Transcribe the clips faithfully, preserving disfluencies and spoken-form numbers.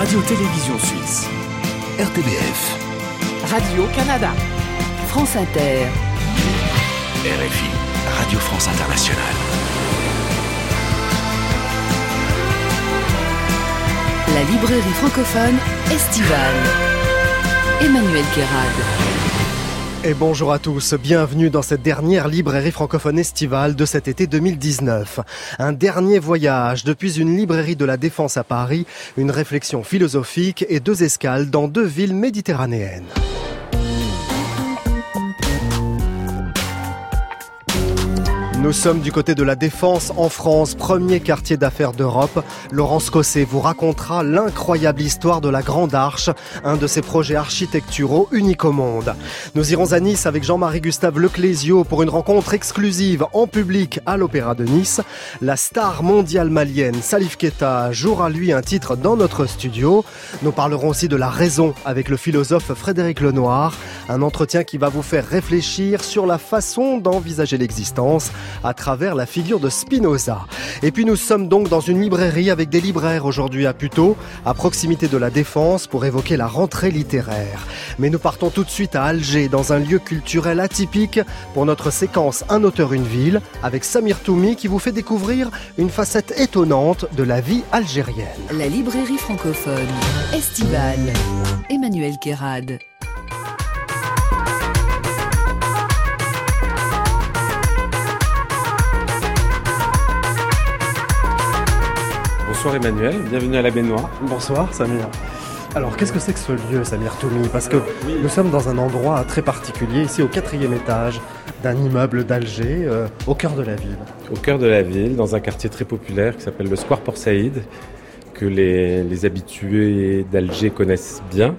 Radio-Télévision Suisse, R T B F, Radio-Canada, France Inter, R F I, Radio France Internationale. La librairie francophone estivale. Emmanuel Guérard. Et bonjour à tous, bienvenue dans cette dernière librairie francophone estivale de cet été deux mille dix-neuf. Un dernier voyage depuis une librairie de la Défense à Paris, une réflexion philosophique et deux escales dans deux villes méditerranéennes. Nous sommes du côté de la Défense en France, premier quartier d'affaires d'Europe. Laurence Cosset vous racontera l'incroyable histoire de la Grande Arche, un de ces projets architecturaux uniques au monde. Nous irons à Nice avec Jean-Marie Gustave Leclésio pour une rencontre exclusive en public à l'Opéra de Nice. La star mondiale malienne Salif Keita jouera lui un titre dans notre studio. Nous parlerons aussi de la raison avec le philosophe Frédéric Lenoir, un entretien qui va vous faire réfléchir sur la façon d'envisager l'existence à travers la figure de Spinoza. Et puis nous sommes donc dans une librairie avec des libraires aujourd'hui à Puteaux, à proximité de la Défense, pour évoquer la rentrée littéraire. Mais nous partons tout de suite à Alger, dans un lieu culturel atypique, pour notre séquence Un auteur, une ville, avec Samir Toumi qui vous fait découvrir une facette étonnante de la vie algérienne. La librairie francophone estivale. Emmanuel Guérard. Bonsoir Emmanuel, bienvenue à la baignoire. Bonsoir Samir. Alors qu'est-ce que c'est que ce lieu, Samir Toumi ? Parce que oui. nous sommes dans un endroit très particulier, ici au quatrième étage d'un immeuble d'Alger, euh, au cœur de la ville. Au cœur de la ville, dans un quartier très populaire qui s'appelle le Square Port Saïd, que les, les habitués d'Alger connaissent bien.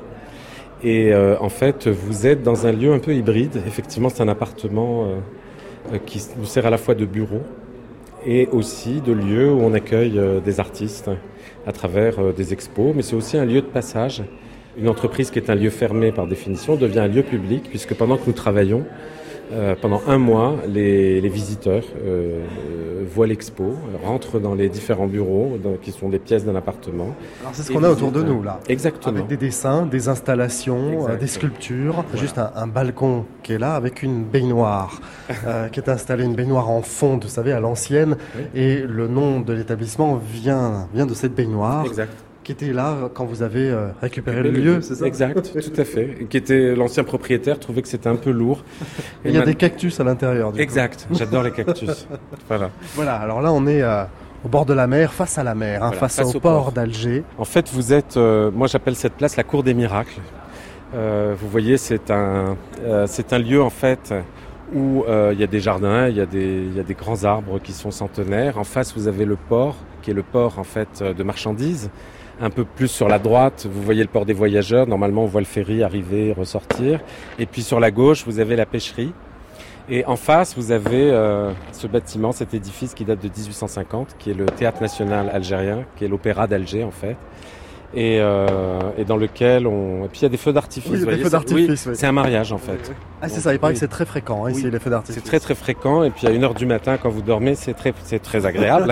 Et euh, en fait, vous êtes dans un lieu un peu hybride. Effectivement, c'est un appartement euh, qui nous sert à la fois de bureau et aussi de lieu où on accueille euh, des artistes à travers euh, des expos, mais c'est aussi un lieu de passage. Une entreprise qui est un lieu fermé par définition devient un lieu public, puisque pendant que nous travaillons, euh, pendant un mois, les, les visiteurs euh, euh, voient l'expo, rentrent dans les différents bureaux dans, qui sont des pièces d'un appartement. Alors c'est ce qu'on a autour de nous là. Exactement. Avec des dessins, des installations, euh, des sculptures. Voilà. Juste un, un balcon qui est là avec une baignoire euh, qui est installée, une baignoire en fonte, vous savez, à l'ancienne. Oui. Et le nom de l'établissement vient, vient de cette baignoire. Exact. Qui était là quand vous avez euh, récupéré le, le lieu, c'est ça ? Exact, tout à fait. Qui était l'ancien propriétaire, trouvait que c'était un peu lourd. Et il y a man... des cactus à l'intérieur. Du exact, coup. J'adore les cactus. Voilà. Voilà, alors là on est euh, au bord de la mer, face à la mer, hein, voilà, face, face au, au port, port d'Alger. En fait, vous êtes, euh, moi j'appelle cette place la cour des miracles. Euh, vous voyez, c'est un, euh, c'est un lieu en fait où il euh, y a des jardins, il y a des, il y a des grands arbres qui sont centenaires. En face, vous avez le port, qui est le port en fait de marchandises. Un peu plus sur la droite, vous voyez le port des voyageurs. Normalement, on voit le ferry arriver, ressortir. Et puis sur la gauche, vous avez la pêcherie. Et en face, vous avez euh, ce bâtiment, cet édifice qui date de dix-huit cent cinquante, qui est le Théâtre National Algérien, qui est l'Opéra d'Alger en fait. Et, euh, et dans lequel on... Et puis il y a des feux d'artifice. Oui, il y a des feux Oui, d'artifice, oui. C'est un mariage en fait. Ah c'est Donc, ça, il paraît oui. que c'est très fréquent hein, ici oui. les feux d'artifice. C'est très très fréquent et puis à une heure du matin quand vous dormez, c'est très, c'est très agréable.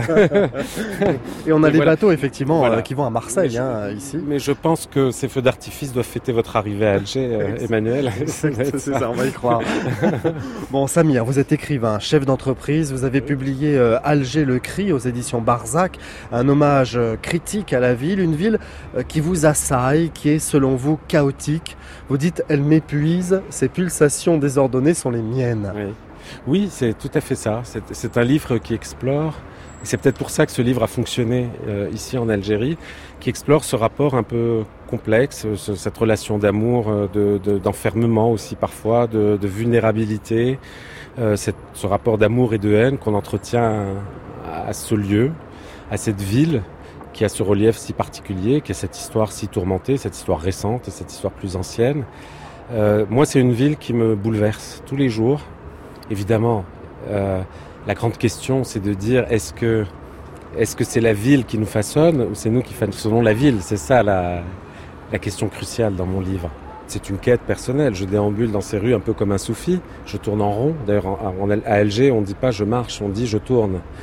Et on a et les voilà. bateaux effectivement voilà. euh, qui vont à Marseille je, hein, ici. Mais je pense que ces feux d'artifice doivent fêter votre arrivée à Alger, euh, Emmanuel. c'est, c'est ça, on va y croire. Bon Samir, vous êtes écrivain, chef d'entreprise, vous avez oui. publié euh, Alger le cri aux éditions Barzac, un hommage euh, critique à la ville, une ville euh, qui vous a qui est selon vous chaotique. Vous dites elle m'épuise, ces pulsations désordonnées sont les miennes. Oui, oui c'est tout à fait ça. C'est, c'est un livre qui explore, et c'est peut-être pour ça que ce livre a fonctionné euh, ici en Algérie, qui explore ce rapport un peu complexe, ce, cette relation d'amour, de, de, d'enfermement aussi parfois, de, de vulnérabilité, euh, cette, ce rapport d'amour et de haine qu'on entretient à, à ce lieu, à cette ville, qui a ce relief si particulier, qui a cette histoire si tourmentée, cette histoire récente et cette histoire plus ancienne. Euh, moi, c'est une ville qui me bouleverse tous les jours. Évidemment, euh, la grande question, c'est de dire est-ce que, est-ce que c'est la ville qui nous façonne ou c'est nous qui façonnons la ville ? C'est ça la, la question cruciale dans mon livre. C'est une quête personnelle. Je déambule dans ces rues un peu comme un soufi. Je tourne en rond. D'ailleurs, en, en, à Alger, on ne dit pas je marche, on dit je tourne.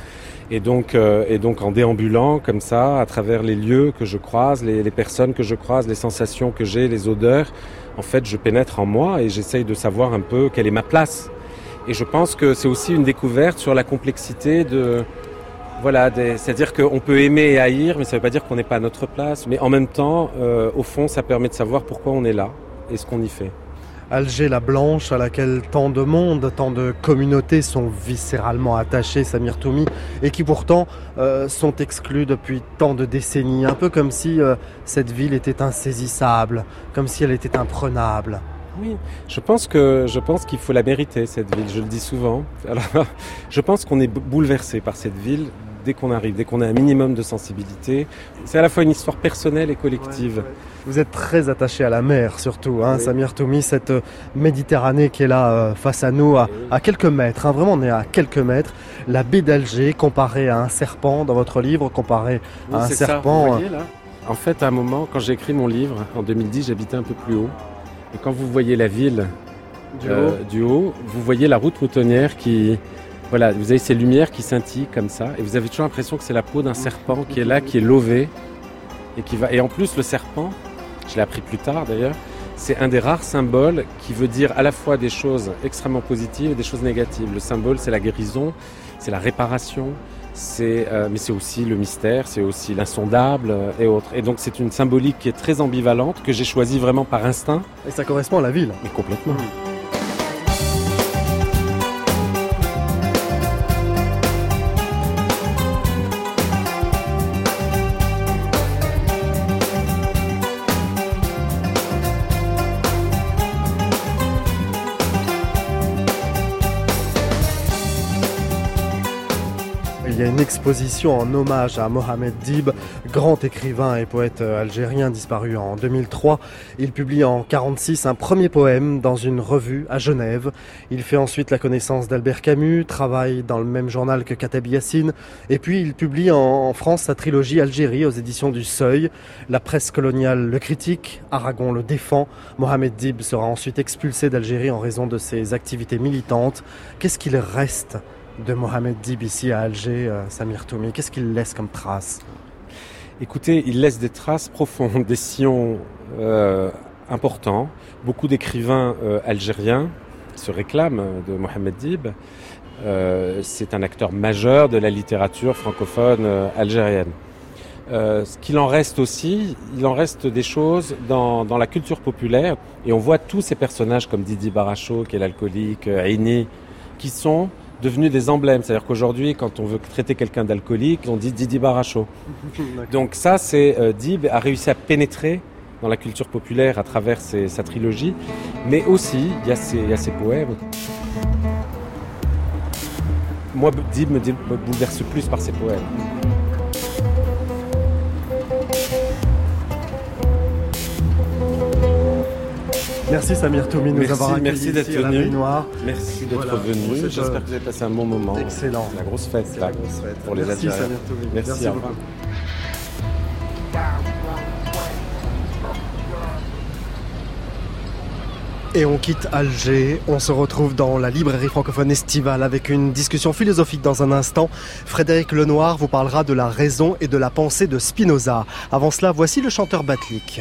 Et donc, euh, et donc en déambulant comme ça, à travers les lieux que je croise, les, les personnes que je croise, les sensations que j'ai, les odeurs, en fait, je pénètre en moi et j'essaye de savoir un peu quelle est ma place. Et je pense que c'est aussi une découverte sur la complexité de... Voilà, des, c'est-à-dire qu'on peut aimer et haïr, mais ça ne veut pas dire qu'on n'est pas à notre place. Mais en même temps, euh, au fond, ça permet de savoir pourquoi on est là et ce qu'on y fait. Alger la Blanche, à laquelle tant de monde, tant de communautés sont viscéralement attachées, Samir Toumi, et qui pourtant euh, sont exclus depuis tant de décennies. Un peu comme si euh, cette ville était insaisissable, comme si elle était imprenable. Oui, je pense que je pense qu'il faut la mériter, cette ville, je le dis souvent. Alors, je pense qu'on est bouleversé par cette ville dès qu'on arrive, dès qu'on a un minimum de sensibilité. C'est à la fois une histoire personnelle et collective. Ouais, ouais. Vous êtes très attaché à la mer surtout, hein, oui. Samir Toumi, cette Méditerranée qui est là euh, face à nous, à, à quelques mètres, hein, vraiment on est à quelques mètres. La baie d'Alger comparée à un serpent dans votre livre, comparée oui, à un c'est serpent. Ça, vous voyez, là. En fait, à un moment, quand j'ai écrit mon livre, en deux mille dix, j'habitais un peu plus haut. Et quand vous voyez la ville du, euh, haut. du haut, vous voyez la route moutonnière qui... Voilà, vous avez ces lumières qui scintillent comme ça, et vous avez toujours l'impression que c'est la peau d'un serpent qui est là, qui est lové, et qui va. Et en plus, le serpent, je l'ai appris plus tard d'ailleurs, c'est un des rares symboles qui veut dire à la fois des choses extrêmement positives et des choses négatives. Le symbole, c'est la guérison, c'est la réparation, c'est, euh, mais c'est aussi le mystère, c'est aussi l'insondable euh, et autres. Et donc, c'est une symbolique qui est très ambivalente, que j'ai choisie vraiment par instinct. Et ça correspond à la ville. Mais complètement. Mmh. Il y a une exposition en hommage à Mohamed Dib, grand écrivain et poète algérien disparu en deux mille trois. Il publie en quarante-six un premier poème dans une revue à Genève. Il fait ensuite la connaissance d'Albert Camus, travaille dans le même journal que Kateb Yassine. Et puis il publie en France sa trilogie Algérie aux éditions du Seuil. La presse coloniale le critique, Aragon le défend. Mohamed Dib sera ensuite expulsé d'Algérie en raison de ses activités militantes. Qu'est-ce qu'il reste de Mohamed Dib ici à Alger, euh, Samir Toumi? Qu'est-ce qu'il laisse comme traces? Écoutez, il laisse des traces profondes, des sillons euh, importants. Beaucoup d'écrivains euh, algériens se réclament de Mohamed Dib. Euh, c'est un acteur majeur de la littérature francophone euh, algérienne. Euh, ce qu'il en reste aussi, il en reste des choses dans, dans la culture populaire. Et on voit tous ces personnages comme Didi Baracho, qui est l'alcoolique, euh, Aini, qui sont devenus des emblèmes. C'est-à-dire qu'aujourd'hui, quand on veut traiter quelqu'un d'alcoolique, on dit Didi Baracho. Donc ça, c'est euh, Dib a réussi à pénétrer dans la culture populaire à travers ses, sa trilogie. Mais aussi, il y a ses, il y a ses poèmes. Moi, Dib me, me bouleverse plus par ses poèmes. Merci Samir Toumi de nous avoir accueillis. Merci d'être ici à la venu. Baignoire. Merci d'être voilà, venu. cette... J'espère que vous avez passé un bon moment. Excellent. C'est la grosse fête, C'est là, la grosse fête. pour Merci, les Algériens. Samir Toumi. Merci, Merci beaucoup. Et on quitte Alger, on se retrouve dans la librairie francophone estivale avec une discussion philosophique dans un instant. Frédéric Lenoir vous parlera de la raison et de la pensée de Spinoza. Avant cela, voici le chanteur Batlik.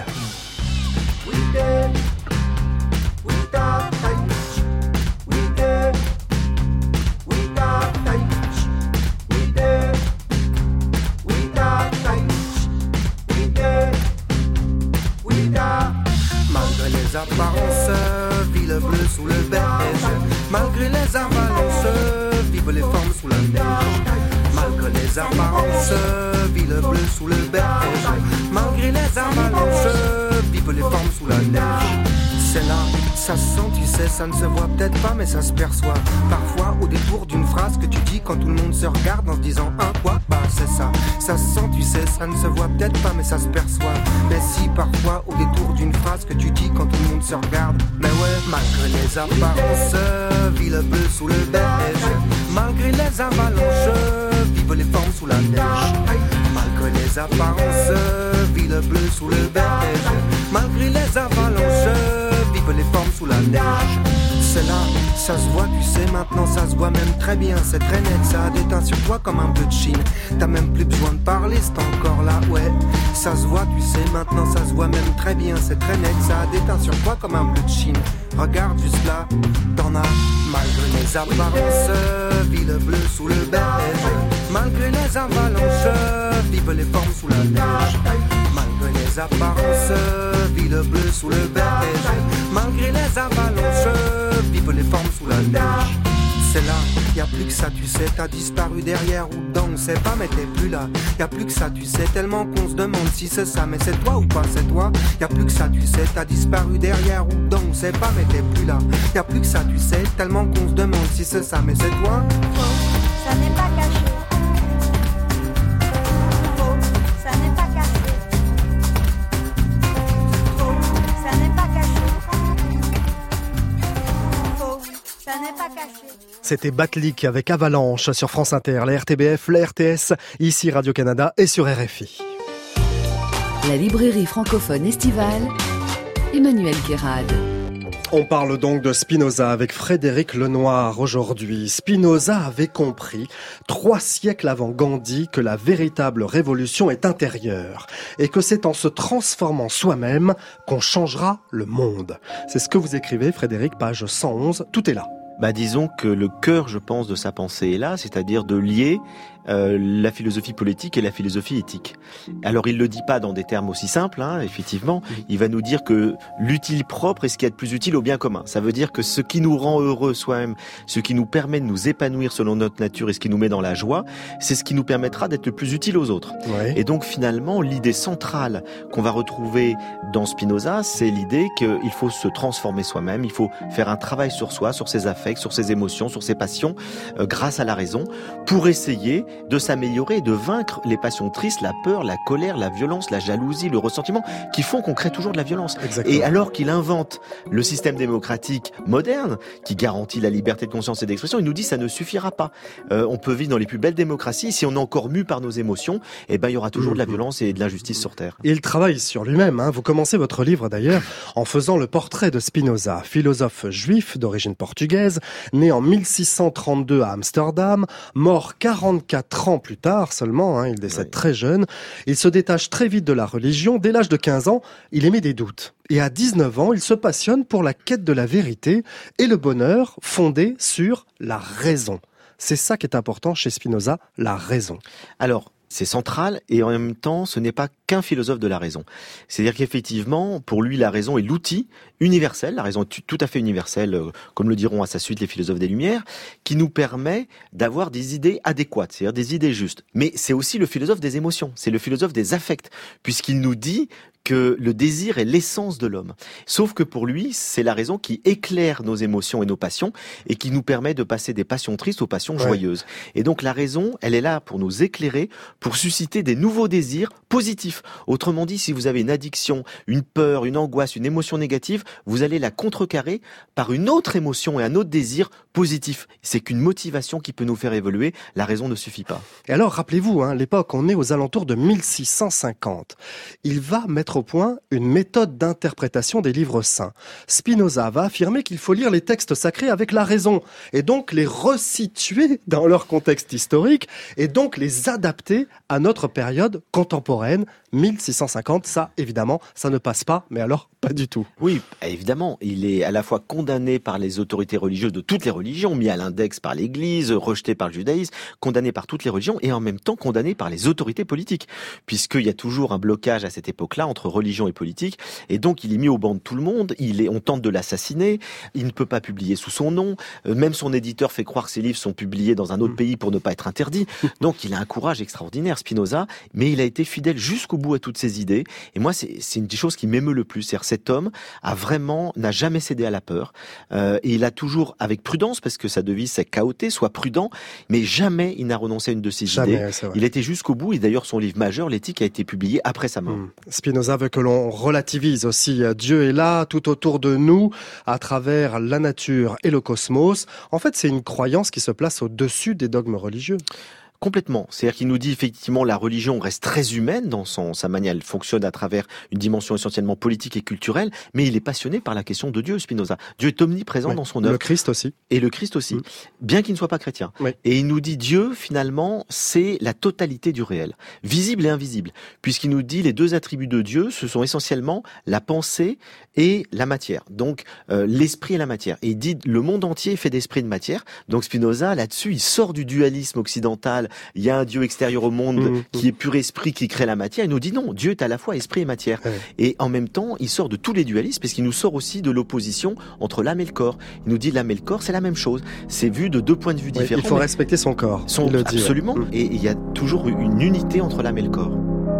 Apparences, ville bleue sous le beige. Malgré les avalanches, vivent les formes sous la neige. Malgré les apparences, ville bleue sous le beige. Malgré les avalanches, vivent les formes sous la neige. C'est là, ça se sent, tu sais, ça ne se voit peut-être pas, mais ça se perçoit. Parfois, au détour d'une phrase que tu dis quand tout le monde se regarde en se disant un quoi, bah c'est ça. Ça se sent, tu sais, ça ne se voit peut-être pas, mais ça se perçoit. Mais si, parfois, au détour d'une phrase que tu dis quand tout le monde se regarde, mais ouais, malgré les apparences, ville bleue sous le beige. Malgré les avalanches, vivent les formes sous la neige. Malgré les apparences, ville bleue sous le beige. Malgré les avalanches, vivent les formes sous la neige. C'est là, ça se voit, tu sais, maintenant ça se voit même très bien. C'est très net, ça a déteint sur toi comme un peu de Chine. T'as même plus besoin de parler, c'est encore là, ouais. Ça se voit, tu sais, maintenant ça se voit même très bien. C'est très net, ça a déteint sur toi comme un peu de Chine. Regarde juste là, t'en as. Malgré les apparences, ville bleue sous le beige. Malgré les avalanches, vive les formes sous la neige. Malgré les apparences, ville bleue sous le beige. Malgré les avalanches, vive les formes sous la neige. C'est là, y a plus que ça, tu sais, t'as disparu derrière ou dedans, on sait pas, mais t'es plus là. Y a plus que ça, tu sais, tellement qu'on se demande si c'est ça, mais c'est toi ou pas, c'est toi. Y a plus que ça, tu sais, t'as disparu derrière ou dedans, on sait pas, mais t'es plus là. Y a plus que ça, tu sais, tellement qu'on se demande si c'est ça, mais c'est toi. Oh, ça n'est pas caché. Oh, ça n'est pas caché. Oh, ça n'est pas caché. Oh, ça n'est pas caché. C'était Batlik avec Avalanche sur France Inter, la R T B F, la R T S, ici Radio-Canada et sur R F I. La librairie francophone estivale, Emmanuel Guérad. On parle donc de Spinoza avec Frédéric Lenoir aujourd'hui. Spinoza avait compris, trois siècles avant Gandhi, que la véritable révolution est intérieure et que c'est en se transformant soi-même qu'on changera le monde. C'est ce que vous écrivez, Frédéric, page cent onze. Tout est là. Bah, disons que le cœur, je pense, de sa pensée est là, c'est-à-dire de lier euh, la philosophie politique et la philosophie éthique. Alors, il le dit pas dans des termes aussi simples, hein, effectivement. Il va nous dire que l'utile propre est ce qui est de plus utile au bien commun. Ça veut dire que ce qui nous rend heureux soi-même, ce qui nous permet de nous épanouir selon notre nature et ce qui nous met dans la joie, c'est ce qui nous permettra d'être le plus utile aux autres. Ouais. Et donc, finalement, l'idée centrale qu'on va retrouver dans Spinoza, c'est l'idée qu'il faut se transformer soi-même, il faut faire un travail sur soi, sur ses affects, sur ses émotions, sur ses passions, euh, grâce à la raison, pour essayer de s'améliorer et de vaincre les passions tristes, la peur, la colère, la violence, la jalousie, le ressentiment, qui font qu'on crée toujours de la violence. Exactement. Et alors qu'il invente le système démocratique moderne, qui garantit la liberté de conscience et d'expression, il nous dit que ça ne suffira pas. Euh, on peut vivre dans les plus belles démocraties, si on est encore mu par nos émotions, eh ben, il y aura toujours de la violence et de l'injustice sur Terre. Il travaille sur lui-même. Hein. Vous commencez votre livre d'ailleurs en faisant le portrait de Spinoza, philosophe juif d'origine portugaise, né en mille six cent trente-deux à Amsterdam, mort quarante-quatre ans plus tard seulement, hein, il décède oui. très jeune. Il se détache très vite de la religion. Dès l'âge de quinze ans, il émet des doutes. Et à dix-neuf ans, il se passionne pour la quête de la vérité et le bonheur fondé sur la raison. C'est ça qui est important chez Spinoza, la raison. Alors, c'est central et en même temps, ce n'est pas qu'un philosophe de la raison. C'est-à-dire qu'effectivement, pour lui, la raison est l'outil universel, la raison est tout à fait universelle, comme le diront à sa suite les philosophes des Lumières, qui nous permet d'avoir des idées adéquates, c'est-à-dire des idées justes. Mais c'est aussi le philosophe des émotions, c'est le philosophe des affects, puisqu'il nous dit que le désir est l'essence de l'homme. Sauf que pour lui, c'est la raison qui éclaire nos émotions et nos passions et qui nous permet de passer des passions tristes aux passions ouais. joyeuses. Et donc la raison, elle est là pour nous éclairer, pour susciter des nouveaux désirs positifs. Autrement dit, si vous avez une addiction, une peur, une angoisse, une émotion négative, vous allez la contrecarrer par une autre émotion et un autre désir positif. C'est qu'une motivation qui peut nous faire évoluer. La raison ne suffit pas. Et alors, rappelez-vous, hein, l'époque, on est aux alentours de mille six cent cinquante. Il va mettre au point une méthode d'interprétation des livres saints. Spinoza va affirmer qu'il faut lire les textes sacrés avec la raison, et donc les resituer dans leur contexte historique, et donc les adapter à notre période contemporaine. mille six cent cinquante, ça, évidemment, ça ne passe pas, mais alors pas du tout. Oui, évidemment, il est à la fois condamné par les autorités religieuses de toutes les religions, mis à l'index par l'Église, rejeté par le judaïsme, condamné par toutes les religions, et en même temps condamné par les autorités politiques, puisqu'il y a toujours un blocage à cette époque-là entre religion et politique, et donc il est mis au banc de tout le monde, il est, on tente de l'assassiner, il ne peut pas publier sous son nom, même son éditeur fait croire que ses livres sont publiés dans un autre pays pour ne pas être interdits, donc il a un courage extraordinaire, Spinoza, mais il a été fidèle jusqu'au bout à toutes ses idées, et moi c'est, c'est une des choses qui m'émeut le plus, c'est-à-dire cet homme a vraiment, n'a jamais cédé à la peur, euh, et il a toujours, avec prudence, parce que sa devise c'est chaoté, soit prudent, mais jamais il n'a renoncé à une de ses jamais, idées, il était jusqu'au bout, et d'ailleurs son livre majeur, l'éthique, a été publié après sa mort. Mmh. Spinoza veut que l'on relativise aussi, Dieu est là, tout autour de nous, à travers la nature et le cosmos. En fait, c'est une croyance qui se place au-dessus des dogmes religieux. Complètement. C'est-à-dire qu'il nous dit effectivement la religion reste très humaine dans son, sa manière. Elle fonctionne à travers une dimension essentiellement politique et culturelle, mais il est passionné par la question de Dieu, Spinoza. Dieu est omniprésent oui. dans son œuvre. Le Christ aussi. Et le Christ aussi, mmh. bien qu'il ne soit pas chrétien. Oui. Et il nous dit Dieu, finalement, c'est la totalité du réel, visible et invisible, puisqu'il nous dit les deux attributs de Dieu, ce sont essentiellement la pensée et la matière. Donc euh, l'esprit et la matière. Et il dit le monde entier est fait d'esprit et de matière. Donc Spinoza, là-dessus, il sort du dualisme occidental. Il y a un Dieu extérieur au monde mmh, qui mmh. est pur esprit, qui crée la matière. Il nous dit non, Dieu est à la fois esprit et matière. Mmh. Et en même temps, il sort de tous les dualismes, parce qu'il nous sort aussi de l'opposition entre l'âme et le corps. Il nous dit l'âme et le corps, c'est la même chose. C'est vu de deux points de vue oui, différents. Il faut respecter son corps. Son, il le dit, absolument. Ouais. Et il y a toujours une unité entre l'âme et le corps.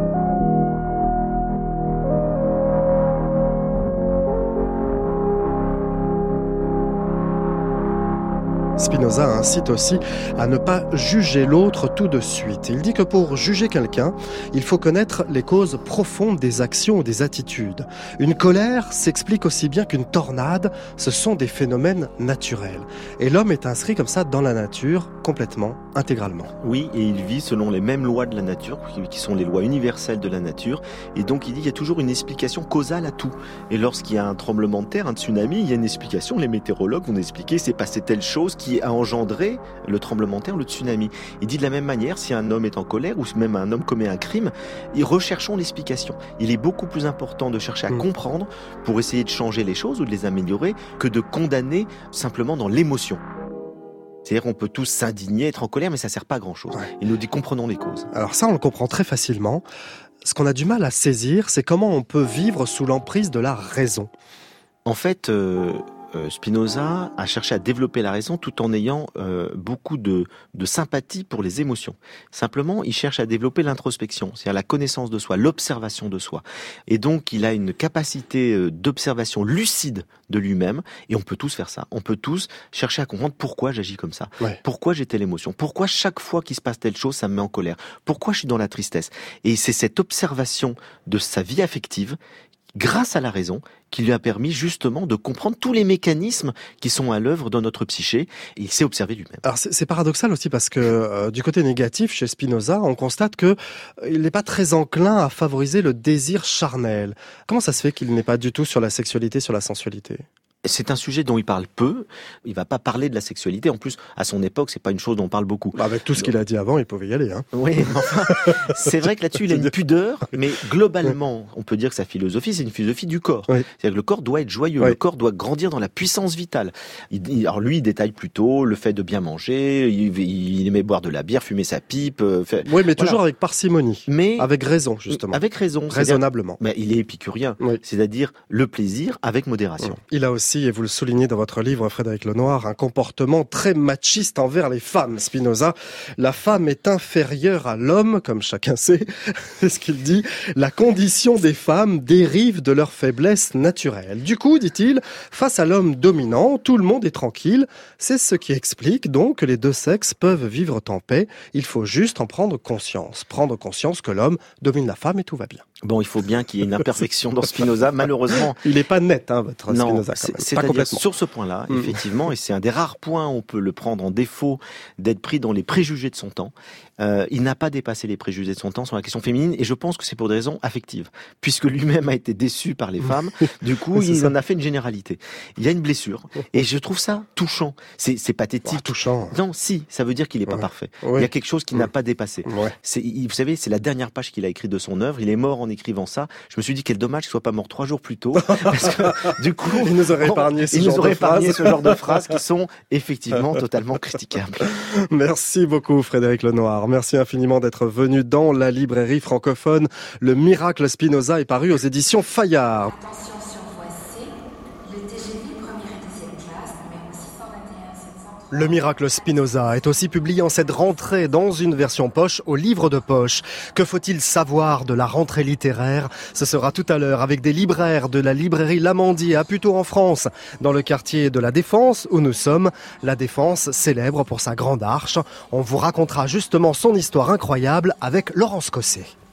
Spinoza incite aussi à ne pas juger l'autre tout de suite. Il dit que pour juger quelqu'un, il faut connaître les causes profondes des actions ou des attitudes. Une colère s'explique aussi bien qu'une tornade, ce sont des phénomènes naturels. Et l'homme est inscrit comme ça dans la nature, complètement, intégralement. Oui, et il vit selon les mêmes lois de la nature, qui sont les lois universelles de la nature. Et donc il dit qu'il y a toujours une explication causale à tout. Et lorsqu'il y a un tremblement de terre, un tsunami, il y a une explication. Les météorologues vont expliquer c'est passé telle chose qui a engendré le tremblement de terre, le tsunami. Il dit de la même manière, si un homme est en colère ou même un homme commet un crime, recherchons l'explication. Il est beaucoup plus important de chercher à mmh. comprendre pour essayer de changer les choses ou de les améliorer que de condamner simplement dans l'émotion. C'est-à-dire qu'on peut tous s'indigner, être en colère, mais ça ne sert pas à grand-chose. Ouais. Il nous dit comprenons les causes. Alors ça, on le comprend très facilement. Ce qu'on a du mal à saisir, c'est comment on peut vivre sous l'emprise de la raison. En fait... Euh... Spinoza a cherché à développer la raison tout en ayant euh, beaucoup de, de sympathie pour les émotions. Simplement, il cherche à développer l'introspection, c'est-à-dire la connaissance de soi, l'observation de soi. Et donc, il a une capacité d'observation lucide de lui-même, et on peut tous faire ça. On peut tous chercher à comprendre pourquoi j'agis comme ça, ouais. pourquoi j'ai telle émotion, pourquoi chaque fois qu'il se passe telle chose, ça me met en colère, pourquoi je suis dans la tristesse. Et c'est cette observation de sa vie affective grâce à la raison, qui lui a permis justement de comprendre tous les mécanismes qui sont à l'œuvre dans notre psyché, et il s'est observé lui-même. Alors c'est, c'est paradoxal aussi parce que euh, du côté négatif, chez Spinoza, on constate que euh, il n'est pas très enclin à favoriser le désir charnel. Comment ça se fait qu'il n'est pas du tout sur la sexualité, sur la sensualité ? C'est un sujet dont il parle peu. Il va pas parler de la sexualité. En plus, à son époque, c'est pas une chose dont on parle beaucoup. Avec tout ce qu'il a dit avant, il pouvait y aller, hein. Oui, enfin, c'est vrai que là-dessus, il a une pudeur, mais globalement, on peut dire que sa philosophie, c'est une philosophie du corps. Oui. C'est-à-dire que le corps doit être joyeux, oui. le corps doit grandir dans la puissance vitale. Il, il, alors lui, il détaille plutôt le fait de bien manger, il, il aimait boire de la bière, fumer sa pipe. Fait, oui, mais voilà. toujours avec parcimonie. Mais avec raison, justement. Avec raison. Raisonnablement. Mais il est épicurien. Oui. C'est-à-dire le plaisir avec modération. Il a aussi, et vous le soulignez dans votre livre, Frédéric Lenoir, un comportement très machiste envers les femmes. Spinoza, la femme est inférieure à l'homme, comme chacun sait, c'est ce qu'il dit. La condition des femmes dérive de leur faiblesse naturelle. Du coup, dit-il, face à l'homme dominant, tout le monde est tranquille. C'est ce qui explique donc que les deux sexes peuvent vivre en paix. Il faut juste en prendre conscience. Prendre conscience que l'homme domine la femme et tout va bien. Bon, il faut bien qu'il y ait une imperfection dans Spinoza, malheureusement. Il n'est pas net, hein, votre non, Spinoza, quand même. C'est, pas complètement. Sur ce point-là, mmh. effectivement, et c'est un des rares points où on peut le prendre en défaut d'être pris dans les préjugés de son temps, euh, il n'a pas dépassé les préjugés de son temps sur la question féminine, et je pense que c'est pour des raisons affectives, puisque lui-même a été déçu par les femmes, du coup, il ça. en a fait une généralité. Il y a une blessure, et je trouve ça touchant. C'est, c'est pathétique. Oh, touchant. Non, si, ça veut dire qu'il n'est pas ouais. parfait. Ouais. Il y a quelque chose qu'il ouais. n'a pas dépassé. Ouais. C'est, vous savez, c'est la dernière page qu'il a écrite de son œuvre, il est mort en écrivant ça. Je me suis dit quel dommage qu'il soit pas mort trois jours plus tôt, parce que du coup, il nous aurait épargné ce, il genre, nous aurait de épargné ce genre de phrases qui sont effectivement totalement critiquables. Merci beaucoup Frédéric Lenoir. Merci infiniment d'être venu dans la librairie francophone. Le Miracle Spinoza est paru aux éditions Fayard. Attention sur voie C, le T G V première et deuxième classe, numéro six cent vingt et un sept cent trois. Le Miracle Spinoza est aussi publié en cette rentrée dans une version poche au livre de poche. Que faut-il savoir de la rentrée littéraire ? Ce sera tout à l'heure avec des libraires de la librairie L'Amandier à Puteaux en France, dans le quartier de la Défense où nous sommes. La Défense, célèbre pour sa grande arche. On vous racontera justement son histoire incroyable avec Laurence Cosset.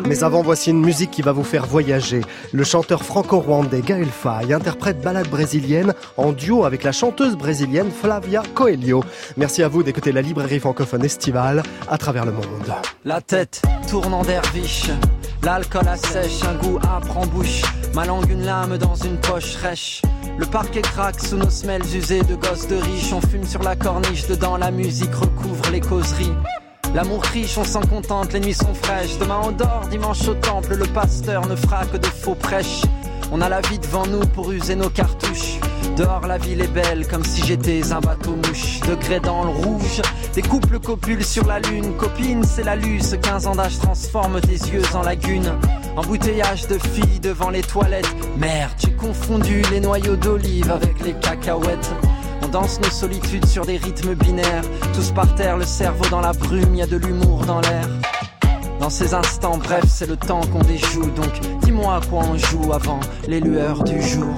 Mais avant, voici une musique qui va vous faire voyager. Le chanteur franco-rwandais Gaël Faye interprète Ballade brésilienne en duo avec la chanteuse brésilienne Flavia Coelho. Merci à vous d'écouter la librairie francophone estivale à travers le monde. La tête tourne en derviche, l'alcool assèche, un goût âpre en bouche, ma langue une lame dans une poche rêche. Le parquet craque sous nos semelles usées de gosses de riches. On fume sur la corniche, dedans la musique recouvre les causeries. L'amour riche, on s'en contente, les nuits sont fraîches. Demain on dort, dimanche au temple, le pasteur ne fera que de faux prêches. On a la vie devant nous pour user nos cartouches. Dehors la ville est belle comme si j'étais un bateau mouche. Degrés dans le rouge, des couples copulent sur la lune. Copine c'est la luce, quinze ans d'âge transforme tes yeux en lagune. Embouteillage de filles devant les toilettes. Merde, j'ai confondu les noyaux d'olive avec les cacahuètes. On danse nos solitudes sur des rythmes binaires. Tous par terre, le cerveau dans la brume, y a de l'humour dans l'air. Dans ces instants, bref, c'est le temps qu'on déjoue. Donc dis-moi à quoi on joue avant les lueurs du jour.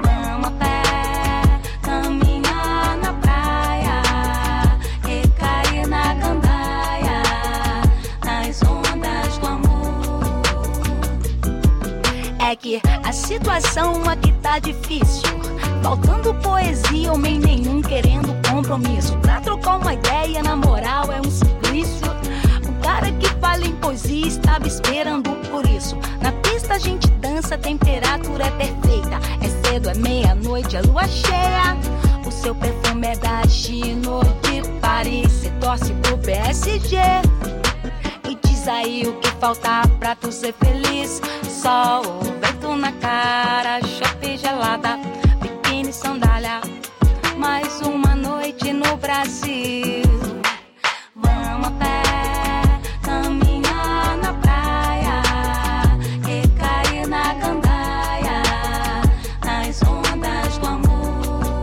É que a situação aqui tá difícil. Faltando poesia, homem nenhum querendo compromisso. Pra trocar uma ideia, na moral, é um suplício. O cara que fala em poesia estava esperando por isso. Na pista a gente dança, a temperatura é perfeita. É cedo, é meia-noite, é lua cheia. O seu perfume é da Chino de Paris. Cê torce pro P S G. E diz aí o que falta pra tu ser feliz. Sol, vento na cara, chope gelada, biquíni, sandália. Mais uma noite no Brasil. Vamos a pé, caminhar na praia, recair na gandaia, nas ondas do amor.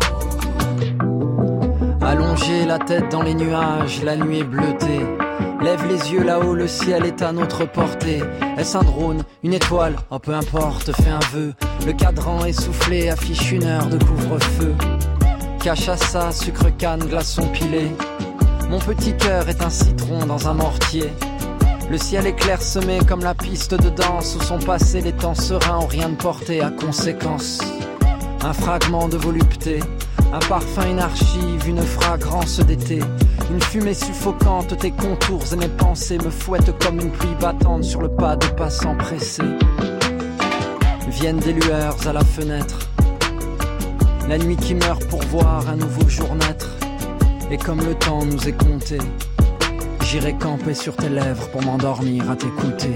Allonger la tête dans les nuages, la nuit est bleutée. Lève les yeux là-haut, le ciel est à notre portée. Est-ce un drone, une étoile? Oh peu importe, fais un vœu. Le cadran essoufflé affiche une heure de couvre-feu. Cachaça, sucre canne, glaçon pilé. Mon petit cœur est un citron dans un mortier. Le ciel est clairsemé comme la piste de danse où sont passés les temps sereins, ont rien de porté à conséquence. Un fragment de volupté, un parfum, une archive, une fragrance d'été. Une fumée suffocante, tes contours et mes pensées me fouettent comme une pluie battante sur le pas de passants pressés. Viennent des lueurs à la fenêtre, la nuit qui meurt pour voir un nouveau jour naître. Et comme le temps nous est compté, j'irai camper sur tes lèvres pour m'endormir à t'écouter.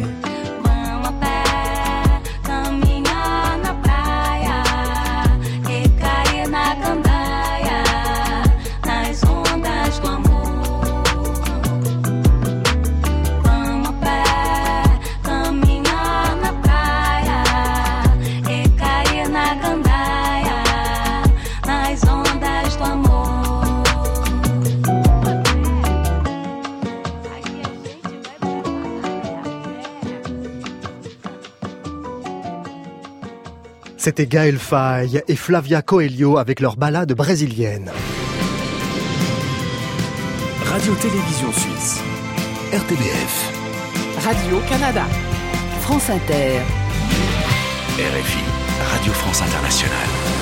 C'était Gaël Faye et Flavia Coelho avec leur ballade brésilienne. Radio-Télévision Suisse, R T B F, Radio-Canada, France Inter, R F I, Radio France Internationale.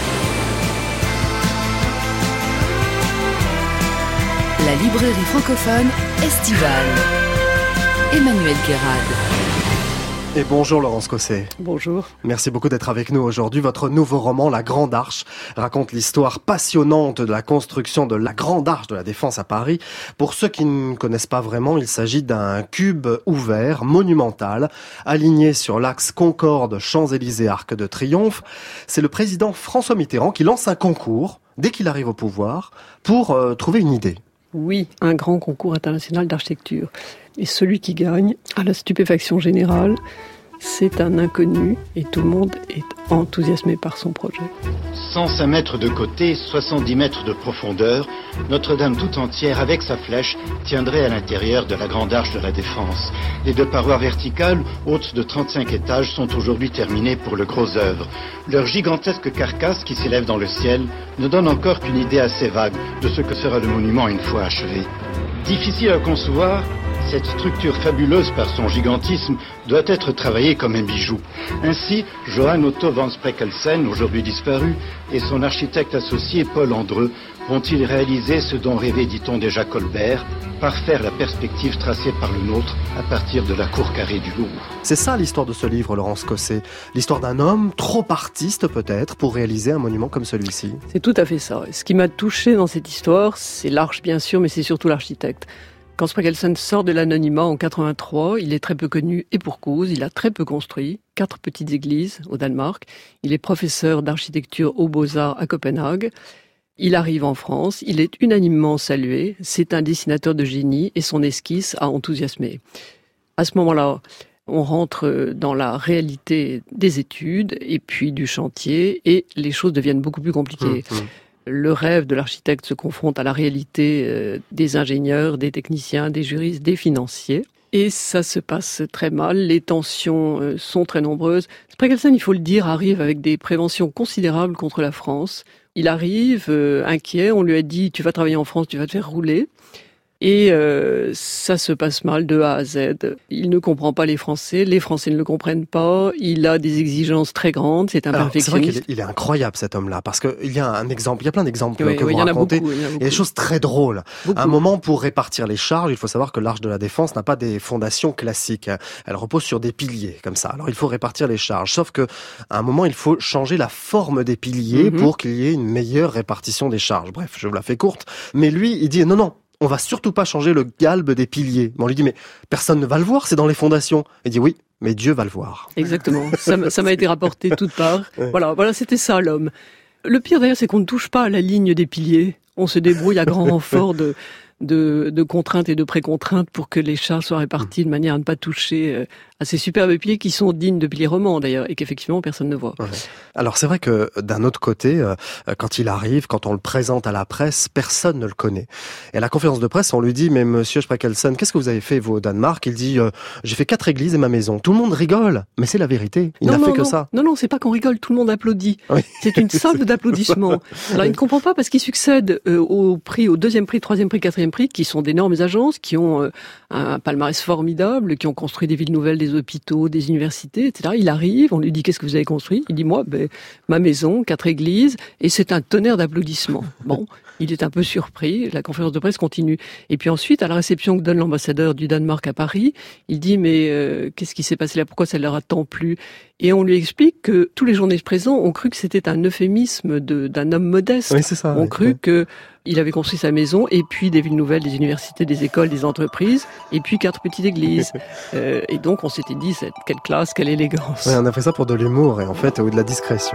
La librairie francophone estivale. Emmanuel Guérade. Et bonjour Laurence Cosset. Bonjour. Merci beaucoup d'être avec nous aujourd'hui. Votre nouveau roman, La Grande Arche, raconte l'histoire passionnante de la construction de la Grande Arche de la Défense à Paris. Pour ceux qui ne connaissent pas vraiment, il s'agit d'un cube ouvert, monumental, aligné sur l'axe Concorde-Champs-Élysées-Arc de Triomphe. C'est le président François Mitterrand qui lance un concours, dès qu'il arrive au pouvoir, pour euh, trouver une idée. Oui, un grand concours international d'architecture. Et celui qui gagne, à la stupéfaction générale, c'est un inconnu et tout le monde est enthousiasmé par son projet. cent cinq mètres de côté, soixante-dix mètres de profondeur, Notre-Dame tout entière, avec sa flèche, tiendrait à l'intérieur de la Grande Arche de la Défense. Les deux parois verticales, hautes de trente-cinq étages, sont aujourd'hui terminées pour le gros œuvre. Leur gigantesque carcasse qui s'élève dans le ciel ne donne encore qu'une idée assez vague de ce que sera le monument une fois achevé. Difficile à concevoir, Cette structure fabuleuse par son gigantisme doit être travaillée comme un bijou. Ainsi, Johann Otto von Spreckelsen, aujourd'hui disparu, et son architecte associé Paul Andreu vont-ils réaliser ce dont rêvait, dit-on déjà, Colbert, parfaire la perspective tracée par le nôtre à partir de la cour carrée du Louvre. C'est ça l'histoire de ce livre, Laurence Cosset. L'histoire d'un homme, trop artiste peut-être, pour réaliser un monument comme celui-ci. C'est tout à fait ça. Ce qui m'a touché dans cette histoire, c'est l'arche bien sûr, mais c'est surtout l'architecte. Quand Spreckelsen sort de l'anonymat en quatre-vingt-trois, il est très peu connu et pour cause, il a très peu construit, quatre petites églises au Danemark. Il est professeur d'architecture aux Beaux-Arts à Copenhague. Il arrive en France, il est unanimement salué, c'est un dessinateur de génie et son esquisse a enthousiasmé. À ce moment-là, on rentre dans la réalité des études et puis du chantier et les choses deviennent beaucoup plus compliquées. Mmh, mmh. Le rêve de l'architecte se confronte à la réalité des ingénieurs, des techniciens, des juristes, des financiers. Et ça se passe très mal, les tensions sont très nombreuses. Spreckelsen, il faut le dire, arrive avec des préventions considérables contre la France. Il arrive euh, inquiet, on lui a dit « tu vas travailler en France, tu vas te faire rouler ». Et euh, ça se passe mal de A à Z. Il ne comprend pas les Français, les Français ne le comprennent pas, il a des exigences très grandes, c'est un perfectionniste. C'est vrai qu'il est, il est incroyable cet homme-là, parce qu'il y a un exemple, il y a plein d'exemples oui, que oui, vous il y racontez. En a beaucoup, il y en a beaucoup. Il y a des choses très drôles. Beaucoup. À un moment, pour répartir les charges, il faut savoir que l'Arche de la Défense n'a pas des fondations classiques. Elle repose sur des piliers, comme ça. Alors il faut répartir les charges, sauf que à un moment, il faut changer la forme des piliers mm-hmm. pour qu'il y ait une meilleure répartition des charges. Bref, je vous la fais courte. Mais lui, il dit non, non. On va surtout pas changer le galbe des piliers. On lui dit, mais personne ne va le voir, c'est dans les fondations. Il dit, oui, mais Dieu va le voir. Exactement. ça, ça m'a été rapporté de toutes parts. Ouais. Voilà, voilà, c'était ça, l'homme. Le pire, d'ailleurs, c'est qu'on ne touche pas à la ligne des piliers. On se débrouille à grand renfort de, de, de contraintes et de pré-contraintes pour que les charges soient réparties de manière à ne pas toucher à ces superbes piliers qui sont dignes de piliers romans, d'ailleurs, et qu'effectivement, personne ne voit. Ouais. Alors, c'est vrai que, d'un autre côté, euh, quand il arrive, quand on le présente à la presse, personne ne le connaît. Et à la conférence de presse, on lui dit, mais monsieur Spreckelsen, qu'est-ce que vous avez fait, vous, au Danemark? Il dit, euh, j'ai fait quatre églises et ma maison. Tout le monde rigole, mais c'est la vérité. Il non, n'a non, fait que non. ça. Non, non, c'est pas qu'on rigole, tout le monde applaudit. Oui. C'est une salve d'applaudissements. Alors, il ne comprend pas parce qu'il succède euh, au prix, au deuxième prix, troisième prix, quatrième prix, qui sont d'énormes agences, qui ont euh, un palmarès formidable, qui ont construit des villes nouvelles, des hôpitaux, des universités, et cetera. Il arrive, on lui dit, qu'est-ce que vous avez construit? Il dit, moi, ben, ma maison, quatre églises, et c'est un tonnerre d'applaudissements. Bon, il est un peu surpris, la conférence de presse continue. Et puis ensuite, à la réception que donne l'ambassadeur du Danemark à Paris, il dit, mais euh, qu'est-ce qui s'est passé là? Pourquoi ça leur a tant plu? Et on lui explique que tous les journalistes présents ont cru que c'était un euphémisme de, d'un homme modeste. Oui, c'est ça. Ont oui, cru oui. que il avait construit sa maison, et puis des villes nouvelles, des universités, des écoles, des entreprises, et puis quatre petites églises. euh, et donc on s'était dit, cette, quelle classe, quelle élégance. Oui, on a fait ça pour de l'humour, et en fait, ou de la discrétion.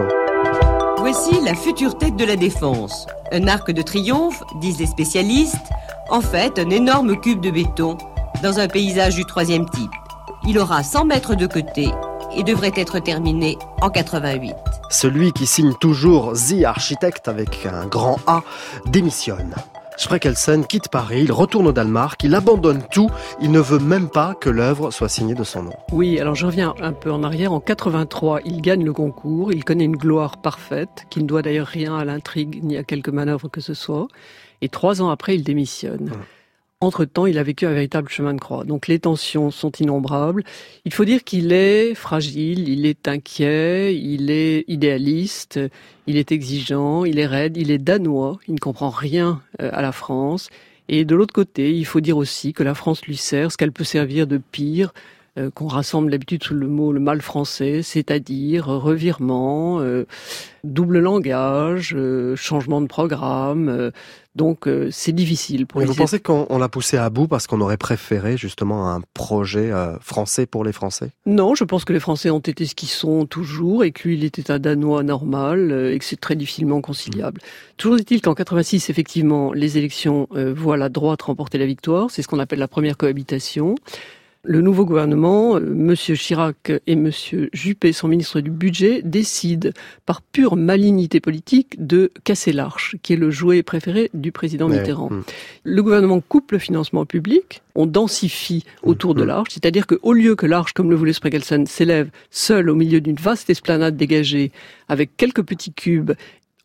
Voici la future tête de la Défense. Un arc de triomphe, disent les spécialistes. En fait, un énorme cube de béton, dans un paysage du troisième type. Il aura cent mètres de côté et devrait être terminé en quatre-vingt-huit. Celui qui signe toujours The Architect avec un grand A démissionne. Spreckelsen quitte Paris, il retourne au Danemark, il abandonne tout, il ne veut même pas que l'œuvre soit signée de son nom. Oui, alors je reviens un peu en arrière. En quatre-vingt-trois, il gagne le concours, il connaît une gloire parfaite, qui ne doit d'ailleurs rien à l'intrigue ni à quelque manœuvre que ce soit. Et trois ans après, il démissionne. Hum. Entre-temps, il a vécu un véritable chemin de croix. Donc les tensions sont innombrables. Il faut dire qu'il est fragile, il est inquiet, il est idéaliste, il est exigeant, il est raide, il est danois, il ne comprend rien à la France. Et de l'autre côté, il faut dire aussi que la France lui sert ce qu'elle peut servir de pire, euh, qu'on rassemble d'habitude sous le mot le mal français, c'est-à-dire euh, revirement, euh, double langage, euh, changement de programme. Euh, donc euh, c'est difficile pour Mais les... Vous pensez qu'on on l'a poussé à bout parce qu'on aurait préféré justement un projet euh, français pour les Français? Non, je pense que les Français ont été ce qu'ils sont toujours et que lui, il était un Danois normal euh, et que c'est très difficilement conciliable. Mmh. Toujours est-il qu'en quatre-vingt-six, effectivement, les élections euh, voient la droite remporter la victoire. C'est ce qu'on appelle la première cohabitation. Le nouveau gouvernement, euh, Monsieur Chirac et Monsieur Juppé, son ministre du Budget, décident par pure malignité politique de casser l'Arche, qui est le jouet préféré du président ouais. Mitterrand. Mmh. Le gouvernement coupe le financement public, on densifie autour mmh. de l'Arche, c'est-à-dire qu'au lieu que l'Arche, comme le voulait Spreckelsen, s'élève seul au milieu d'une vaste esplanade dégagée avec quelques petits cubes,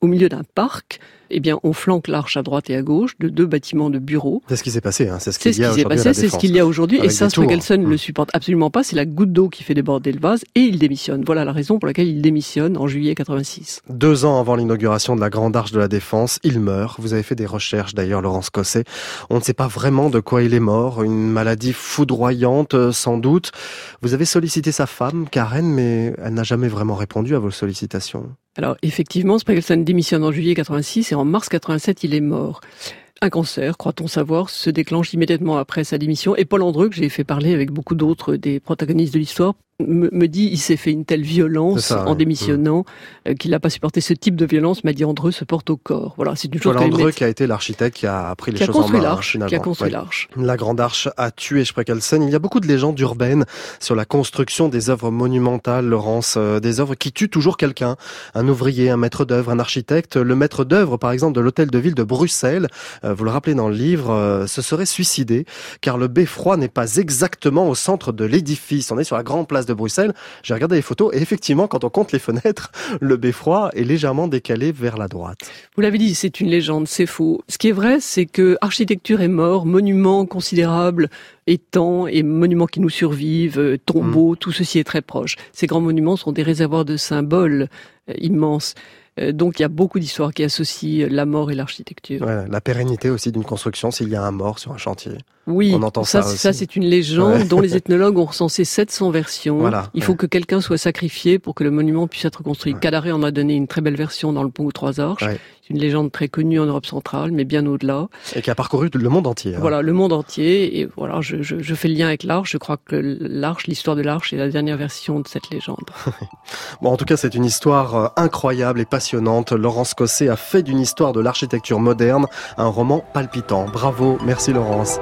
au milieu d'un parc. Eh bien, on flanque l'Arche à droite et à gauche de deux bâtiments de bureaux. C'est ce qui s'est passé, hein. c'est ce C'est qu'il ce y a qui s'est aujourd'hui à passé, la c'est ce Défense. qu'il y a aujourd'hui. Avec Et ça, des tours. Spiegelson ne Mmh. le supporte absolument pas. C'est la goutte d'eau qui fait déborder le vase et il démissionne. Voilà la raison pour laquelle il démissionne en juillet quatre-vingt-six. Deux ans avant l'inauguration de la Grande Arche de la Défense, il meurt. Vous avez fait des recherches d'ailleurs, Laurence Cosset. On ne sait pas vraiment de quoi il est mort. Une maladie foudroyante, sans doute. Vous avez sollicité sa femme, Karen, mais elle n'a jamais vraiment répondu à vos sollicitations. Alors effectivement, Spiegelson démissionne en juillet quatre-vingt-six et en mars quatre-vingt-sept, il est mort. Un cancer, croit-on savoir, se déclenche immédiatement après sa démission. Et Paul Andreu, que j'ai fait parler avec beaucoup d'autres des protagonistes de l'histoire, me, me dit il s'est fait une telle violence ça, en oui. démissionnant mmh. euh, qu'il n'a pas supporté ce type de violence. M'a dit Andreu se porte au corps. Voilà, c'est une chose. Paul Andreu met... qui a été l'architecte qui a pris les qui choses a construit en main. l'arche, Finalement. qui a construit ouais. l'arche. La Grande Arche a tué Spiegelson. Il y a beaucoup de légendes urbaines sur la construction des œuvres monumentales, Laurence, euh, des œuvres qui tuent toujours quelqu'un, un ouvrier, un maître d'œuvre, un architecte. Le maître d'œuvre, par exemple, de l'hôtel de ville de Bruxelles, euh, vous le rappelez dans le livre, euh, se serait suicidé car le beffroi n'est pas exactement au centre de l'édifice. On est sur la grande place de Bruxelles. J'ai regardé les photos et effectivement, quand on compte les fenêtres, le beffroi est légèrement décalé vers la droite. Vous l'avez dit, c'est une légende, c'est faux. Ce qui est vrai, c'est que architecture est mort, monuments considérables, étangs et monuments qui nous survivent, tombeaux, mmh. tout ceci est très proche. Ces grands monuments sont des réservoirs de symboles euh, immenses. Euh, donc il y a beaucoup d'histoires qui associent la mort et l'architecture. Ouais, la pérennité aussi d'une construction s'il y a un mort sur un chantier. Oui, on entend ça, ça, ça c'est une légende ouais. dont les ethnologues ont recensé sept cents versions. Voilà, Il ouais. faut que quelqu'un soit sacrifié pour que le monument puisse être construit. Ouais. Cadaret en a donné une très belle version dans le pont aux Trois Arches. Ouais. C'est une légende très connue en Europe centrale, mais bien au-delà. Et qui a parcouru le monde entier. Hein. Voilà, le monde entier. Et voilà, je, je, je fais le lien avec l'Arche. Je crois que l'Arche, l'histoire de l'Arche, est la dernière version de cette légende. Bon, en tout cas, c'est une histoire incroyable et passionnante. Laurence Cosset a fait d'une histoire de l'architecture moderne un roman palpitant. Bravo, merci Laurence.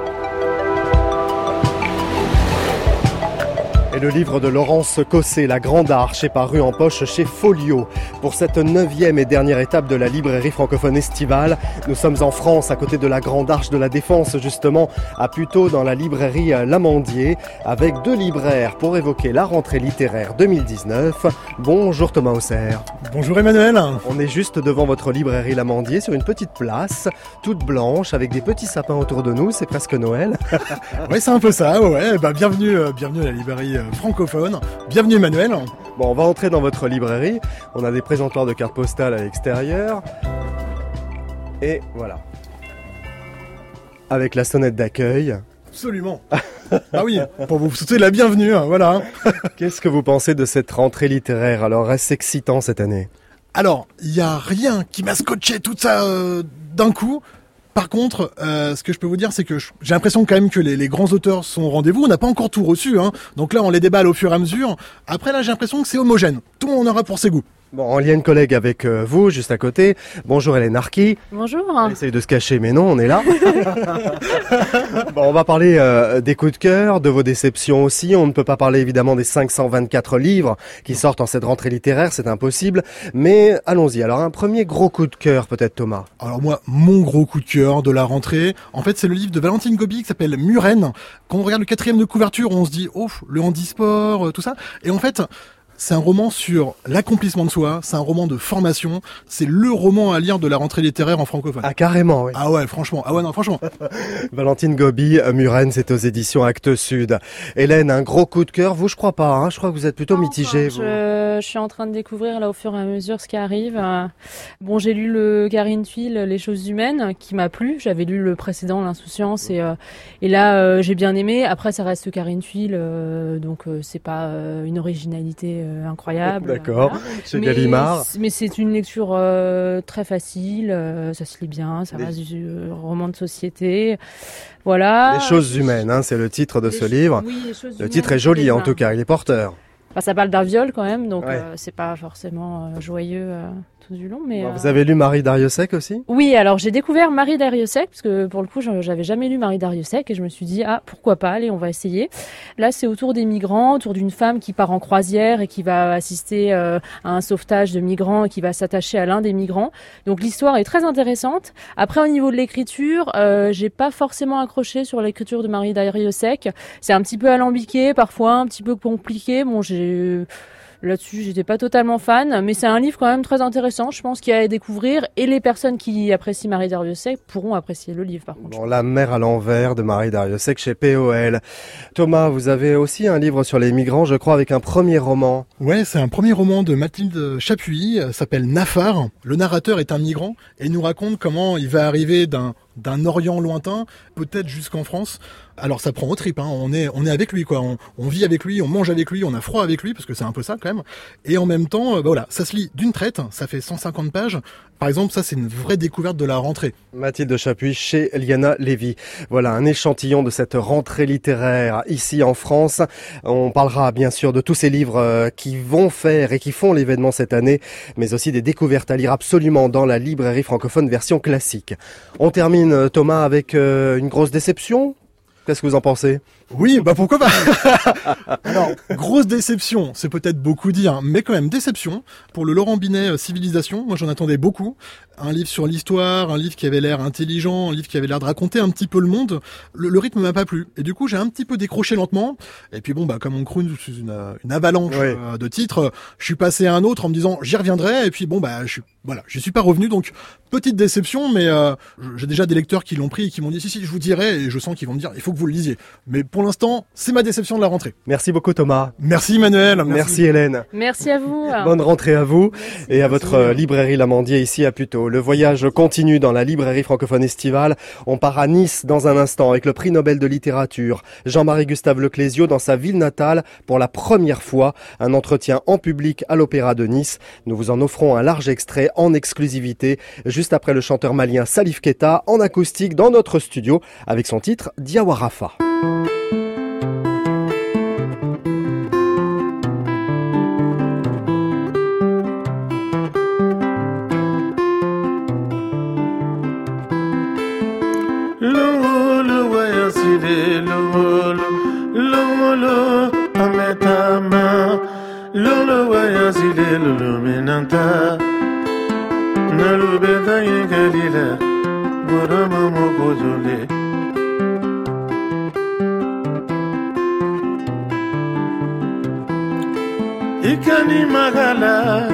Et le livre de Laurence Cosset, La Grande Arche, est paru en poche chez Folio. Pour cette neuvième et dernière étape de la librairie francophone estivale, nous sommes en France, à côté de la Grande Arche de la Défense, justement, à Puteaux, dans la librairie L'Amandier, avec deux libraires pour évoquer la rentrée littéraire deux mille dix-neuf. Bonjour Thomas Auxerre. Bonjour Emmanuel. On est juste devant votre librairie L'Amandier, sur une petite place, toute blanche, avec des petits sapins autour de nous, c'est presque Noël. Oui, c'est un peu ça, ouais, ouais. Bah, bienvenue, euh, bienvenue à la librairie francophone. Bienvenue Emmanuel. Bon, on va entrer dans votre librairie. On a des présentoirs de cartes postales à l'extérieur. Et voilà. Avec la sonnette d'accueil. Absolument. Ah oui, pour vous souhaiter la bienvenue, voilà. Qu'est-ce que vous pensez de cette rentrée littéraire? Alors, est-ce excitant cette année? Alors, il n'y a rien qui m'a scotché tout ça euh, d'un coup. Par contre, euh, ce que je peux vous dire, c'est que je, j'ai l'impression quand même que les, les grands auteurs sont au rendez-vous. On n'a pas encore tout reçu, hein. Donc là, on les déballe au fur et à mesure. Après, là, j'ai l'impression que c'est homogène. Tout le monde en aura pour ses goûts. Bon, il y a une collègue avec euh, vous, juste à côté. Bonjour Hélène Arqui. Bonjour. Elle essaye de se cacher, mais non, on est là. Bon, on va parler euh, des coups de cœur, de vos déceptions aussi. On ne peut pas parler évidemment des cinq cent vingt-quatre livres qui sortent en cette rentrée littéraire, c'est impossible. Mais allons-y. Alors, un premier gros coup de cœur, peut-être Thomas. Alors moi, mon gros coup de cœur de la rentrée, en fait, c'est le livre de Valentine Gobi qui s'appelle Muren. Quand on regarde le quatrième de couverture, on se dit, oh, le handisport, tout ça. Et en fait, c'est un roman sur l'accomplissement de soi, c'est un roman de formation, c'est le roman à lire de la rentrée littéraire en francophone. Ah carrément, oui. Ah ouais, franchement, ah ouais, non, franchement. Valentine Gobi, Muren, c'est aux éditions Actes Sud. Hélène, un gros coup de cœur, vous je crois pas, hein, je crois que vous êtes plutôt mitigée. Vous. Je, je suis en train de découvrir là au fur et à mesure ce qui arrive. Bon, j'ai lu le Karine Thuil, Les choses humaines, qui m'a plu, j'avais lu le précédent, L'Insouciance, et, euh, et là euh, j'ai bien aimé. Après ça reste Karine Thuil, euh, donc euh, c'est pas euh, une originalité euh, incroyable. D'accord, voilà. chez Gallimard. Mais c'est une lecture euh, très facile, euh, ça se lit bien, ça Les... reste du euh, roman de société. Voilà. Les choses humaines, hein, c'est le titre de les ce ch- livre. Oui, les choses le humaines, titre est joli en ça. tout cas, il est porteur. Enfin, ça parle d'un viol quand même, donc ouais. euh, c'est pas forcément euh, joyeux euh, tout du long. Mais, bon, euh... Vous avez lu Marie Darrieussecq aussi ? Oui, alors j'ai découvert Marie Darrieussecq, parce que pour le coup, j'avais jamais lu Marie Darrieussecq, et je me suis dit, ah, pourquoi pas, allez, on va essayer. Là, c'est autour des migrants, autour d'une femme qui part en croisière et qui va assister euh, à un sauvetage de migrants et qui va s'attacher à l'un des migrants. Donc l'histoire est très intéressante. Après, au niveau de l'écriture, euh, j'ai pas forcément accroché sur l'écriture de Marie Darrieussecq. C'est un petit peu alambiqué, parfois un petit peu compliqué. Bon, j'ai... Là-dessus, j'étais pas totalement fan, mais c'est un livre quand même très intéressant, je pense, qu'il y a à découvrir, et les personnes qui apprécient Marie Darrieussecq pourront apprécier le livre, par contre. Bon, La mer à l'envers de Marie Darrieussecq chez P O L. Thomas, vous avez aussi un livre sur les migrants, je crois, avec un premier roman. Ouais, c'est un premier roman de Mathilde Chapuis, ça s'appelle Nafar. Le narrateur est un migrant et il nous raconte comment il va arriver d'un d'un Orient lointain, peut-être jusqu'en France. Alors ça prend aux tripes, hein. on est on est avec lui quoi, on, on vit avec lui, on mange avec lui, on a froid avec lui parce que c'est un peu ça quand même. Et en même temps, euh, bah voilà, ça se lit d'une traite, ça fait cent cinquante pages. Par exemple, ça c'est une vraie découverte de la rentrée. Mathilde Chapuis chez Liana Lévy. Voilà un échantillon de cette rentrée littéraire ici en France. On parlera bien sûr de tous ces livres qui vont faire et qui font l'événement cette année, mais aussi des découvertes à lire absolument dans la librairie francophone version classique. On termine, Thomas, avec euh, une grosse déception. Qu'est-ce que vous en pensez ? Oui, bah pourquoi pas. Alors, grosse déception, c'est peut-être beaucoup dire, mais quand même déception pour le Laurent Binet Civilisation. Moi, j'en attendais beaucoup. Un livre sur l'histoire, un livre qui avait l'air intelligent, un livre qui avait l'air de raconter un petit peu le monde. Le, le rythme m'a pas plu. Et du coup, j'ai un petit peu décroché lentement. Et puis bon, bah comme on croune sous une, une avalanche ouais. euh, de titres, je suis passé à un autre en me disant j'y reviendrai. Et puis bon, bah je suis voilà, je suis pas revenu. Donc petite déception, mais euh, j'ai déjà des lecteurs qui l'ont pris et qui m'ont dit si si, je vous dirai. Et je sens qu'ils vont me dire il faut que vous le lisiez. Mais pour l'instant, c'est ma déception de la rentrée. Merci beaucoup Thomas. Merci Emmanuel. Merci, merci Hélène. Merci à vous. Bonne rentrée à vous merci, et à merci. votre euh, librairie L'Amandier ici à Puteaux. Le voyage continue dans la librairie francophone estivale. On part à Nice dans un instant avec le prix Nobel de littérature. Jean-Marie Gustave Leclésio dans sa ville natale pour la première fois. Un entretien en public à l'Opéra de Nice. Nous vous en offrons un large extrait en exclusivité juste après le chanteur malien Salif Keita en acoustique dans notre studio avec son titre Diawarafa. Ikani magala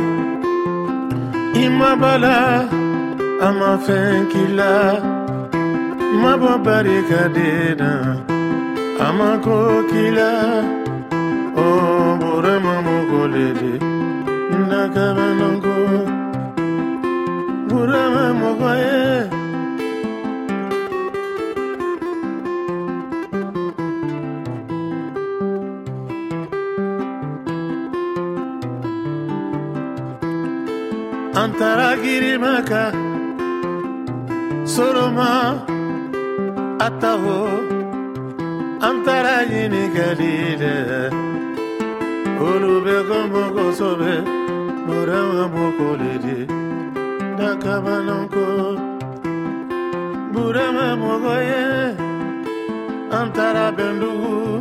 imabala ama fenkila mababarika dena ama kokila o burama mogolele nakabanongo burama mogoye Antara girimaka Soroma Ataho Antara yini galile Olube gomo gosobe Murama mokolede Nakabanonko Burama mogoye Antara bendu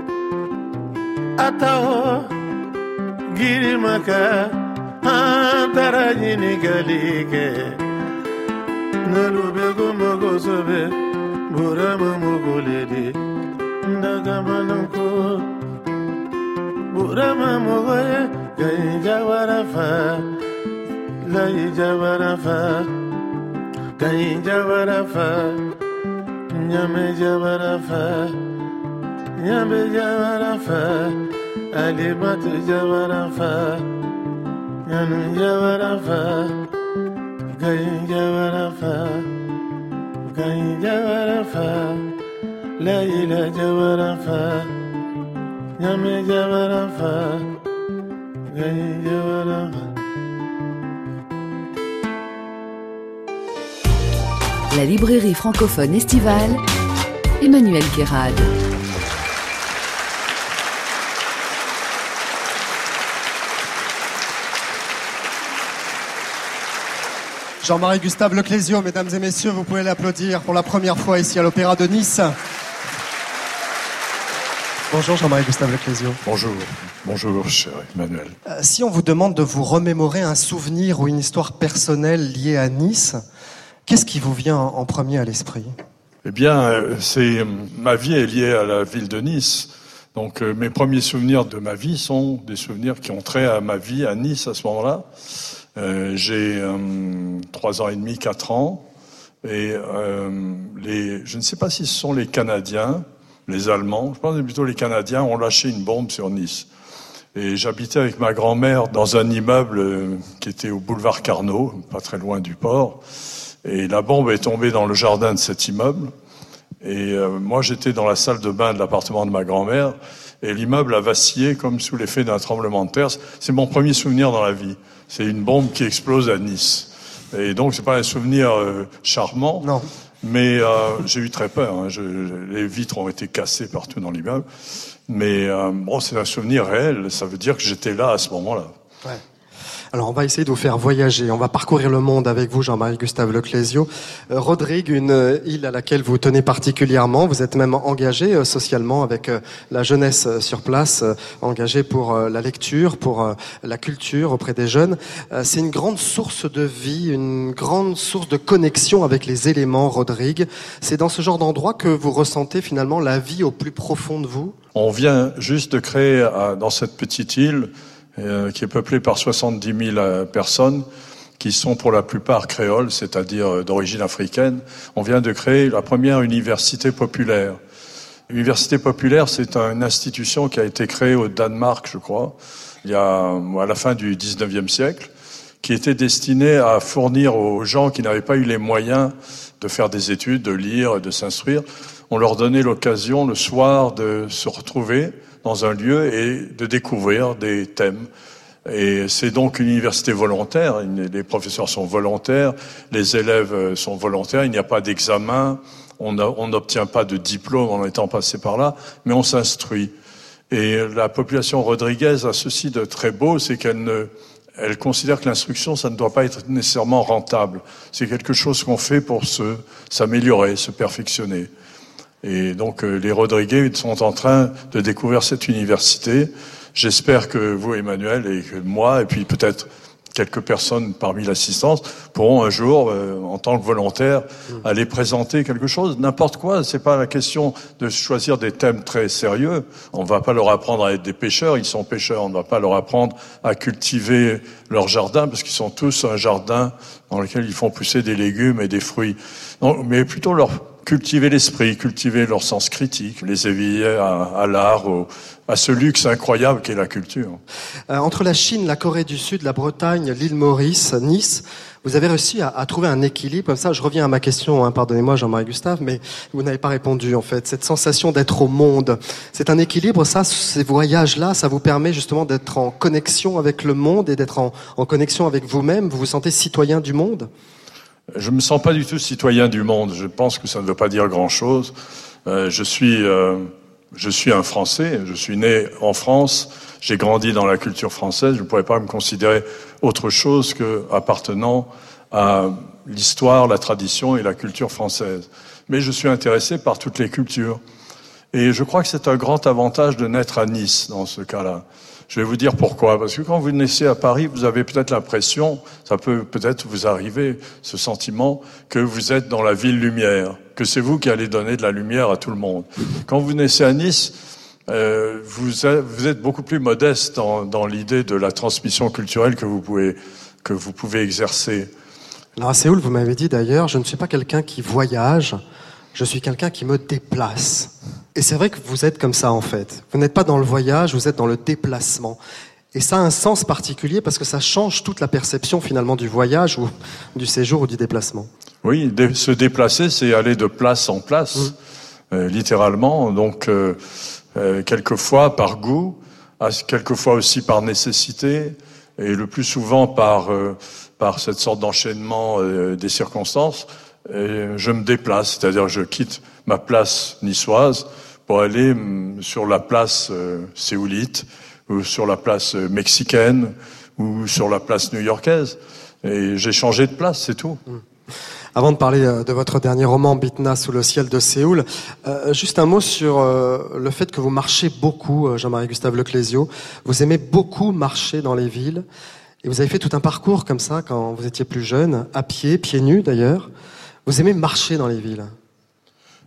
Ataho Girimaka Antara yini galike Nalube gomo gosobe Burama mogolede Ndagamanonko Burama mogoye Gaija warafa Laija warafa Gaija warafa Nyameja warafa Nyameja warafa Alimatu jawarafa Yanu jawarafa, gayin jawarafa, gayin jawarafa, layla jawarafa, yame jawarafa, gayin jawarafa. La librairie francophone estivale, Emmanuel Guérad. Jean-Marie Gustave Leclésio, mesdames et messieurs, vous pouvez l'applaudir pour la première fois ici à l'Opéra de Nice. Bonjour Jean-Marie Gustave Leclésio. Bonjour, bonjour cher Emmanuel. Euh, si on vous demande de vous remémorer un souvenir ou une histoire personnelle liée à Nice, qu'est-ce qui vous vient en premier à l'esprit ? Eh bien, c'est ma vie est liée à la ville de Nice. Donc euh, mes premiers souvenirs de ma vie sont des souvenirs qui ont trait à ma vie à Nice à ce moment-là. Euh, j'ai euh, trois ans et demi, quatre ans, et euh, les, je ne sais pas si ce sont les Canadiens, les Allemands, je pense que plutôt les Canadiens ont lâché une bombe sur Nice. Et j'habitais avec ma grand-mère dans un immeuble euh, qui était au boulevard Carnot, pas très loin du port, et la bombe est tombée dans le jardin de cet immeuble. Et euh, moi, j'étais dans la salle de bain de l'appartement de ma grand-mère, et l'immeuble a vacillé comme sous l'effet d'un tremblement de terre. C'est mon premier souvenir dans la vie. C'est une bombe qui explose à Nice. Et donc, c'est pas un souvenir euh, charmant. Non. Mais euh, j'ai eu très peur. Hein. Je, les vitres ont été cassées partout dans l'immeuble. Mais euh, bon, c'est un souvenir réel. Ça veut dire que j'étais là à ce moment-là. Ouais. Alors, on va essayer de vous faire voyager. On va parcourir le monde avec vous, Jean-Marie Gustave Leclésio. Euh, Rodrigue, une euh, île à laquelle vous tenez particulièrement. Vous êtes même engagé euh, socialement avec euh, la jeunesse euh, sur place, euh, engagé pour euh, la lecture, pour euh, la culture auprès des jeunes. Euh, c'est une grande source de vie, une grande source de connexion avec les éléments, Rodrigue. C'est dans ce genre d'endroit que vous ressentez finalement la vie au plus profond de vous? On vient juste de créer euh, dans cette petite île Euh, qui est peuplé par soixante-dix mille euh, personnes qui sont pour la plupart créoles, c'est-à-dire euh, d'origine africaine. On vient de créer la première université populaire. L'université populaire, c'est une institution qui a été créée au Danemark, je crois, il y a à la fin du dix-neuvième siècle, qui était destinée à fournir aux gens qui n'avaient pas eu les moyens de faire des études, de lire et de s'instruire. On leur donnait l'occasion le soir de se retrouver dans un lieu et de découvrir des thèmes. Et c'est donc une université volontaire, les professeurs sont volontaires, les élèves sont volontaires, il n'y a pas d'examen, on n'obtient pas de diplôme en étant passé par là, mais on s'instruit. Et la population rodriguaise a ceci de très beau, c'est qu'elle ne, elle considère que l'instruction, ça ne doit pas être nécessairement rentable. C'est quelque chose qu'on fait pour se, s'améliorer, se perfectionner. Et donc euh, les Rodriguais sont en train de découvrir cette université. J'espère que vous, Emmanuel, et que moi, et puis peut-être quelques personnes parmi l'assistance, pourront un jour, euh, en tant que volontaires, mmh. aller présenter quelque chose, n'importe quoi. C'est pas la question de choisir des thèmes très sérieux. On va pas leur apprendre à être des pêcheurs, ils sont pêcheurs. On ne va pas leur apprendre à cultiver leur jardin, parce qu'ils sont tous un jardin dans lequel ils font pousser des légumes et des fruits. Non, mais plutôt leur cultiver l'esprit, cultiver leur sens critique, les éveiller à, à l'art, au, à ce luxe incroyable qu'est la culture. Euh, entre la Chine, la Corée du Sud, la Bretagne, l'île Maurice, Nice, vous avez réussi à, à trouver un équilibre comme ça. Je reviens à ma question, hein, pardonnez-moi Jean-Marie Gustave, mais vous n'avez pas répondu en fait. Cette sensation d'être au monde, c'est un équilibre, ça, ces voyages-là, ça vous permet justement d'être en connexion avec le monde et d'être en, en connexion avec vous-même. Vous vous sentez citoyen du monde ? Je me sens pas du tout citoyen du monde. Je pense que ça ne veut pas dire grand-chose. Euh, je suis, euh, je suis un Français. Je suis né en France. J'ai grandi dans la culture française. Je ne pourrais pas me considérer autre chose que appartenant à l'histoire, la tradition et la culture française. Mais je suis intéressé par toutes les cultures. Et je crois que c'est un grand avantage de naître à Nice dans ce cas-là. Je vais vous dire pourquoi. Parce que quand vous naissez à Paris, vous avez peut-être l'impression, ça peut peut-être vous arriver, ce sentiment, que vous êtes dans la ville lumière, que c'est vous qui allez donner de la lumière à tout le monde. Quand vous naissez à Nice, euh, vous, êtes, vous êtes beaucoup plus modeste dans, dans l'idée de la transmission culturelle que vous pouvez, que vous pouvez exercer. Alors à Séoul, vous m'avez dit d'ailleurs, je ne suis pas quelqu'un qui voyage, je suis quelqu'un qui me déplace. Et c'est vrai que vous êtes comme ça en fait. Vous n'êtes pas dans le voyage, vous êtes dans le déplacement. Et ça a un sens particulier parce que ça change toute la perception finalement du voyage ou du séjour ou du déplacement. Oui, dé- se déplacer, c'est aller de place en place, mmh. euh, littéralement. Donc, euh, euh, quelquefois par goût, quelquefois aussi par nécessité, et le plus souvent par euh, par cette sorte d'enchaînement euh, des circonstances. Et je me déplace, c'est-à-dire que je quitte ma place niçoise pour aller sur la place euh, séoulite, ou sur la place euh, mexicaine, ou sur la place new-yorkaise. Et j'ai changé de place, c'est tout. Mmh. Avant de parler de votre dernier roman, Bitna sous le ciel de Séoul, euh, juste un mot sur euh, le fait que vous marchez beaucoup, Jean-Marie Gustave Leclésio. Vous aimez beaucoup marcher dans les villes. Et vous avez fait tout un parcours comme ça quand vous étiez plus jeune, à pied, pieds nus d'ailleurs. Vous aimez marcher dans les villes?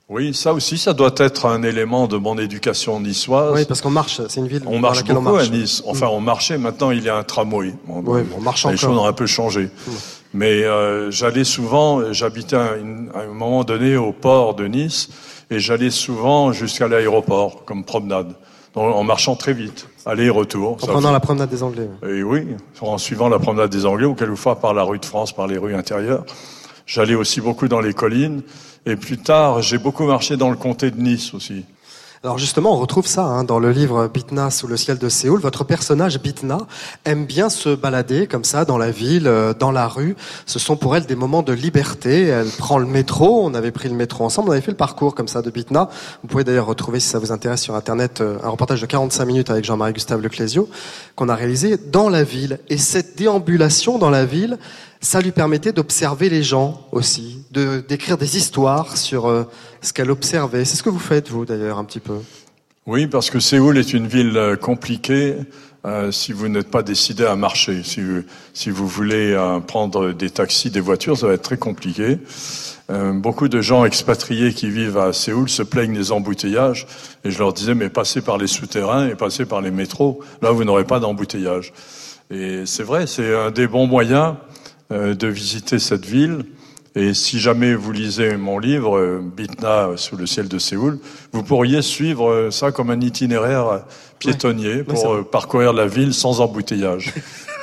Oui, ça aussi, ça doit être un élément de mon éducation niçoise. Oui, parce qu'on marche, c'est une ville on dans marche laquelle beaucoup on marche. à Nice. Enfin, on marchait, maintenant il y a un tramway. Bon, oui, on marche les encore. choses ont un peu changé. Mmh. Mais euh, j'allais souvent, j'habitais à, une, à un moment donné au port de Nice, et j'allais souvent jusqu'à l'aéroport, comme promenade, en, en marchant très vite, aller et retour. En prenant fait... la promenade des Anglais. Et oui, en suivant la promenade des Anglais, ou quelquefois par la rue de France, par les rues intérieures. J'allais aussi beaucoup dans les collines. Et plus tard, j'ai beaucoup marché dans le comté de Nice aussi. Alors justement, on retrouve ça hein, dans le livre Bitna sous le ciel de Séoul. Votre personnage Bitna aime bien se balader comme ça dans la ville, euh, dans la rue. Ce sont pour elle des moments de liberté. Elle prend le métro. On avait pris le métro ensemble. On avait fait le parcours comme ça de Bitna. Vous pouvez d'ailleurs retrouver, si ça vous intéresse, sur Internet, euh, un reportage de quarante-cinq minutes avec Jean-Marie Gustave Leclésio qu'on a réalisé dans la ville. Et cette déambulation dans la ville, ça lui permettait d'observer les gens aussi, de d'écrire des histoires sur euh, ce qu'elle observait. C'est ce que vous faites, vous, d'ailleurs, un petit peu. Oui, parce que Séoul est une ville compliquée euh, si vous n'êtes pas décidé à marcher. Si vous, si vous voulez euh, prendre des taxis, des voitures, ça va être très compliqué. Euh, beaucoup de gens expatriés qui vivent à Séoul se plaignent des embouteillages. Et je leur disais, mais passez par les souterrains et passez par les métros. Là, vous n'aurez pas d'embouteillage. Et c'est vrai, c'est un des bons moyens de visiter cette ville. Et si jamais vous lisez mon livre, Bitna sous le ciel de Séoul, vous pourriez suivre ça comme un itinéraire piétonnier ouais. pour ouais, parcourir la ville sans embouteillage.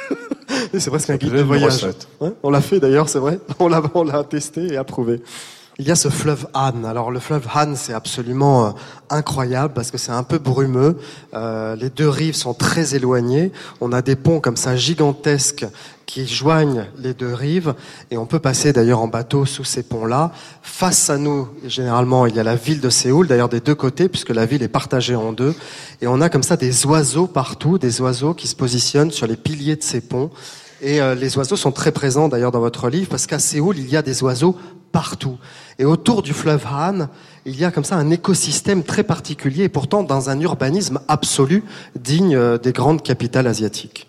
C'est presque un guide de voyage. Ouais, on l'a fait d'ailleurs, c'est vrai. On l'a, on l'a testé et approuvé. Il y a ce fleuve Han. Alors le fleuve Han, c'est absolument euh, incroyable parce que c'est un peu brumeux. Euh, les deux rives sont très éloignées. On a des ponts comme ça gigantesques qui joignent les deux rives et on peut passer d'ailleurs en bateau sous ces ponts-là. Face à nous, généralement, il y a la ville de Séoul, d'ailleurs des deux côtés puisque la ville est partagée en deux. Et on a comme ça des oiseaux partout, des oiseaux qui se positionnent sur les piliers de ces ponts. Et euh, les oiseaux sont très présents d'ailleurs dans votre livre parce qu'à Séoul, il y a des oiseaux partout. Et autour du fleuve Han, il y a comme ça un écosystème très particulier et pourtant dans un urbanisme absolu digne euh, des grandes capitales asiatiques.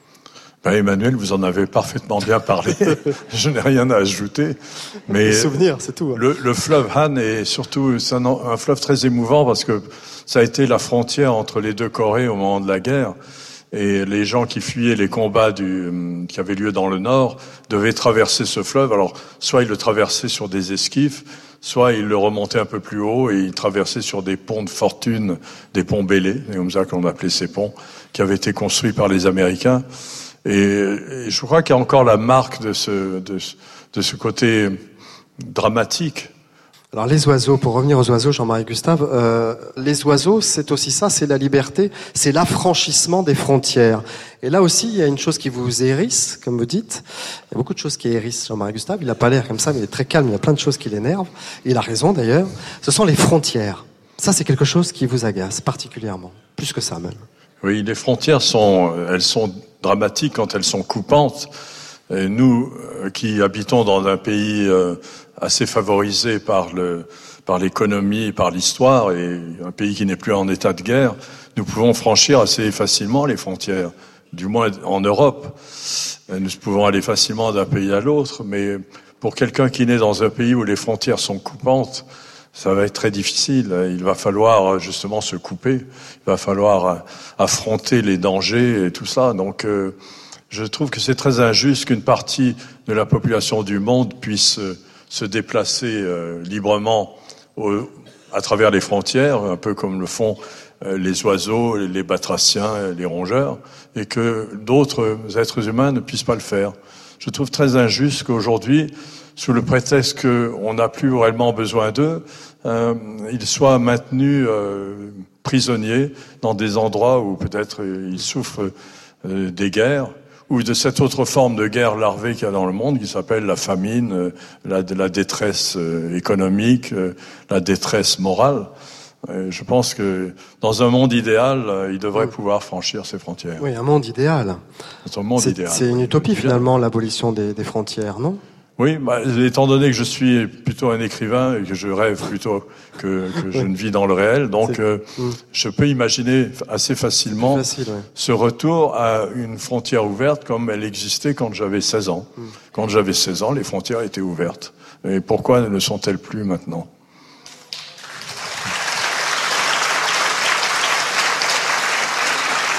Ben Emmanuel, vous en avez parfaitement bien parlé. Je n'ai rien à ajouter. Mais les souvenirs, c'est tout. Hein. Le, le fleuve Han est surtout c'est un, un fleuve très émouvant parce que ça a été la frontière entre les deux Corées au moment de la guerre. Et les gens qui fuyaient les combats du, qui avaient lieu dans le nord devaient traverser ce fleuve. Alors, soit ils le traversaient sur des esquifs, soit ils le remontaient un peu plus haut et ils traversaient sur des ponts de fortune, des ponts bêlés, c'est comme ça qu'on appelait ces ponts, qui avaient été construits par les Américains. Et, et je crois qu'il y a encore la marque de ce, de, de ce côté dramatique. Alors les oiseaux, pour revenir aux oiseaux, Jean-Marie Gustave, euh, les oiseaux, c'est aussi ça, c'est la liberté, c'est l'affranchissement des frontières. Et là aussi, il y a une chose qui vous hérisse, comme vous dites. Il y a beaucoup de choses qui hérissent Jean-Marie Gustave. Il n'a pas l'air comme ça, mais il est très calme. Il y a plein de choses qui l'énervent. Il a raison d'ailleurs. Ce sont les frontières. Ça, c'est quelque chose qui vous agace particulièrement, plus que ça même. Oui, les frontières sont, elles sont dramatiques quand elles sont coupantes. Et nous, qui habitons dans un pays euh, assez favorisé par le, par l'économie, par l'histoire, et un pays qui n'est plus en état de guerre, nous pouvons franchir assez facilement les frontières, du moins en Europe. Nous pouvons aller facilement d'un pays à l'autre, mais pour quelqu'un qui naît dans un pays où les frontières sont coupantes, ça va être très difficile. Il va falloir justement se couper, il va falloir affronter les dangers et tout ça. Donc, euh, je trouve que c'est très injuste qu'une partie de la population du monde puisse euh, se déplacer euh, librement au, à travers les frontières, un peu comme le font euh, les oiseaux, les batraciens, les rongeurs, et que d'autres êtres humains ne puissent pas le faire. Je trouve très injuste qu'aujourd'hui, sous le prétexte qu'on n'a plus réellement besoin d'eux, euh, ils soient maintenus euh, prisonniers dans des endroits où peut-être ils souffrent euh, des guerres, ou de cette autre forme de guerre larvée qu'il y a dans le monde, qui s'appelle la famine, la, la détresse économique, la détresse morale. Je pense que dans un monde idéal, il devrait pouvoir franchir ses frontières. Oui, un monde idéal. C'est un monde c'est, idéal. C'est une utopie finalement, l'abolition des, des frontières, non ? Oui, bah, étant donné que je suis plutôt un écrivain et que je rêve plutôt que, que je ne vis dans le réel, donc euh, mmh. je peux imaginer assez facilement facile, ouais. ce retour à une frontière ouverte comme elle existait quand j'avais seize ans. Mmh. Quand j'avais seize ans, les frontières étaient ouvertes. Et pourquoi ne le sont-elles plus maintenant ?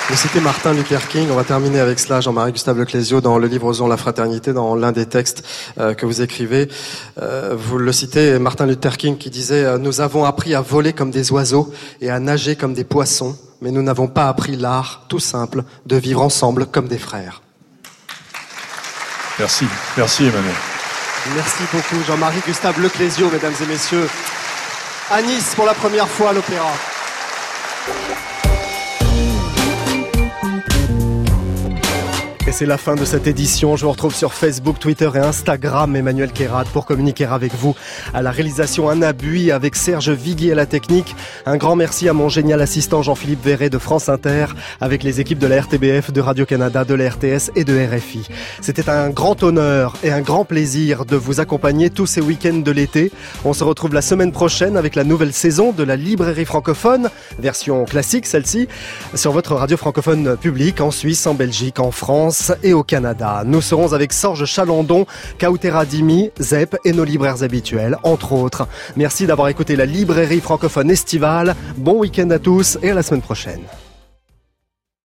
Vous citez Martin Luther King, on va terminer avec cela, Jean-Marie Gustave Leclésio, dans le livre Osons la fraternité, dans l'un des textes euh, que vous écrivez. Euh, vous le citez, Martin Luther King qui disait euh, « Nous avons appris à voler comme des oiseaux et à nager comme des poissons, mais nous n'avons pas appris l'art, tout simple, de vivre ensemble comme des frères. » Merci, merci Emmanuel. Merci beaucoup Jean-Marie Gustave Leclésio, mesdames et messieurs. À Nice pour la première fois à l'Opéra. Et c'est la fin de cette édition. Je vous retrouve sur Facebook, Twitter et Instagram, Emmanuel Kérad, pour communiquer avec vous. À la réalisation, Anna Bui, avec Serge Vigui à la technique. Un grand merci à mon génial assistant Jean-Philippe Verret de France Inter, avec les équipes de la R T B F, de Radio-Canada, de la R T S et de R F I. C'était un grand honneur et un grand plaisir de vous accompagner tous ces week-ends de l'été. On se retrouve la semaine prochaine avec la nouvelle saison de la librairie francophone, version classique celle-ci, sur votre radio francophone publique en Suisse, en Belgique, en France et au Canada. Nous serons avec Sorge Chalandon, Kautera Dimi, Zep et nos libraires habituels, entre autres. Merci d'avoir écouté la librairie francophone estivale. Bon week-end à tous et à la semaine prochaine.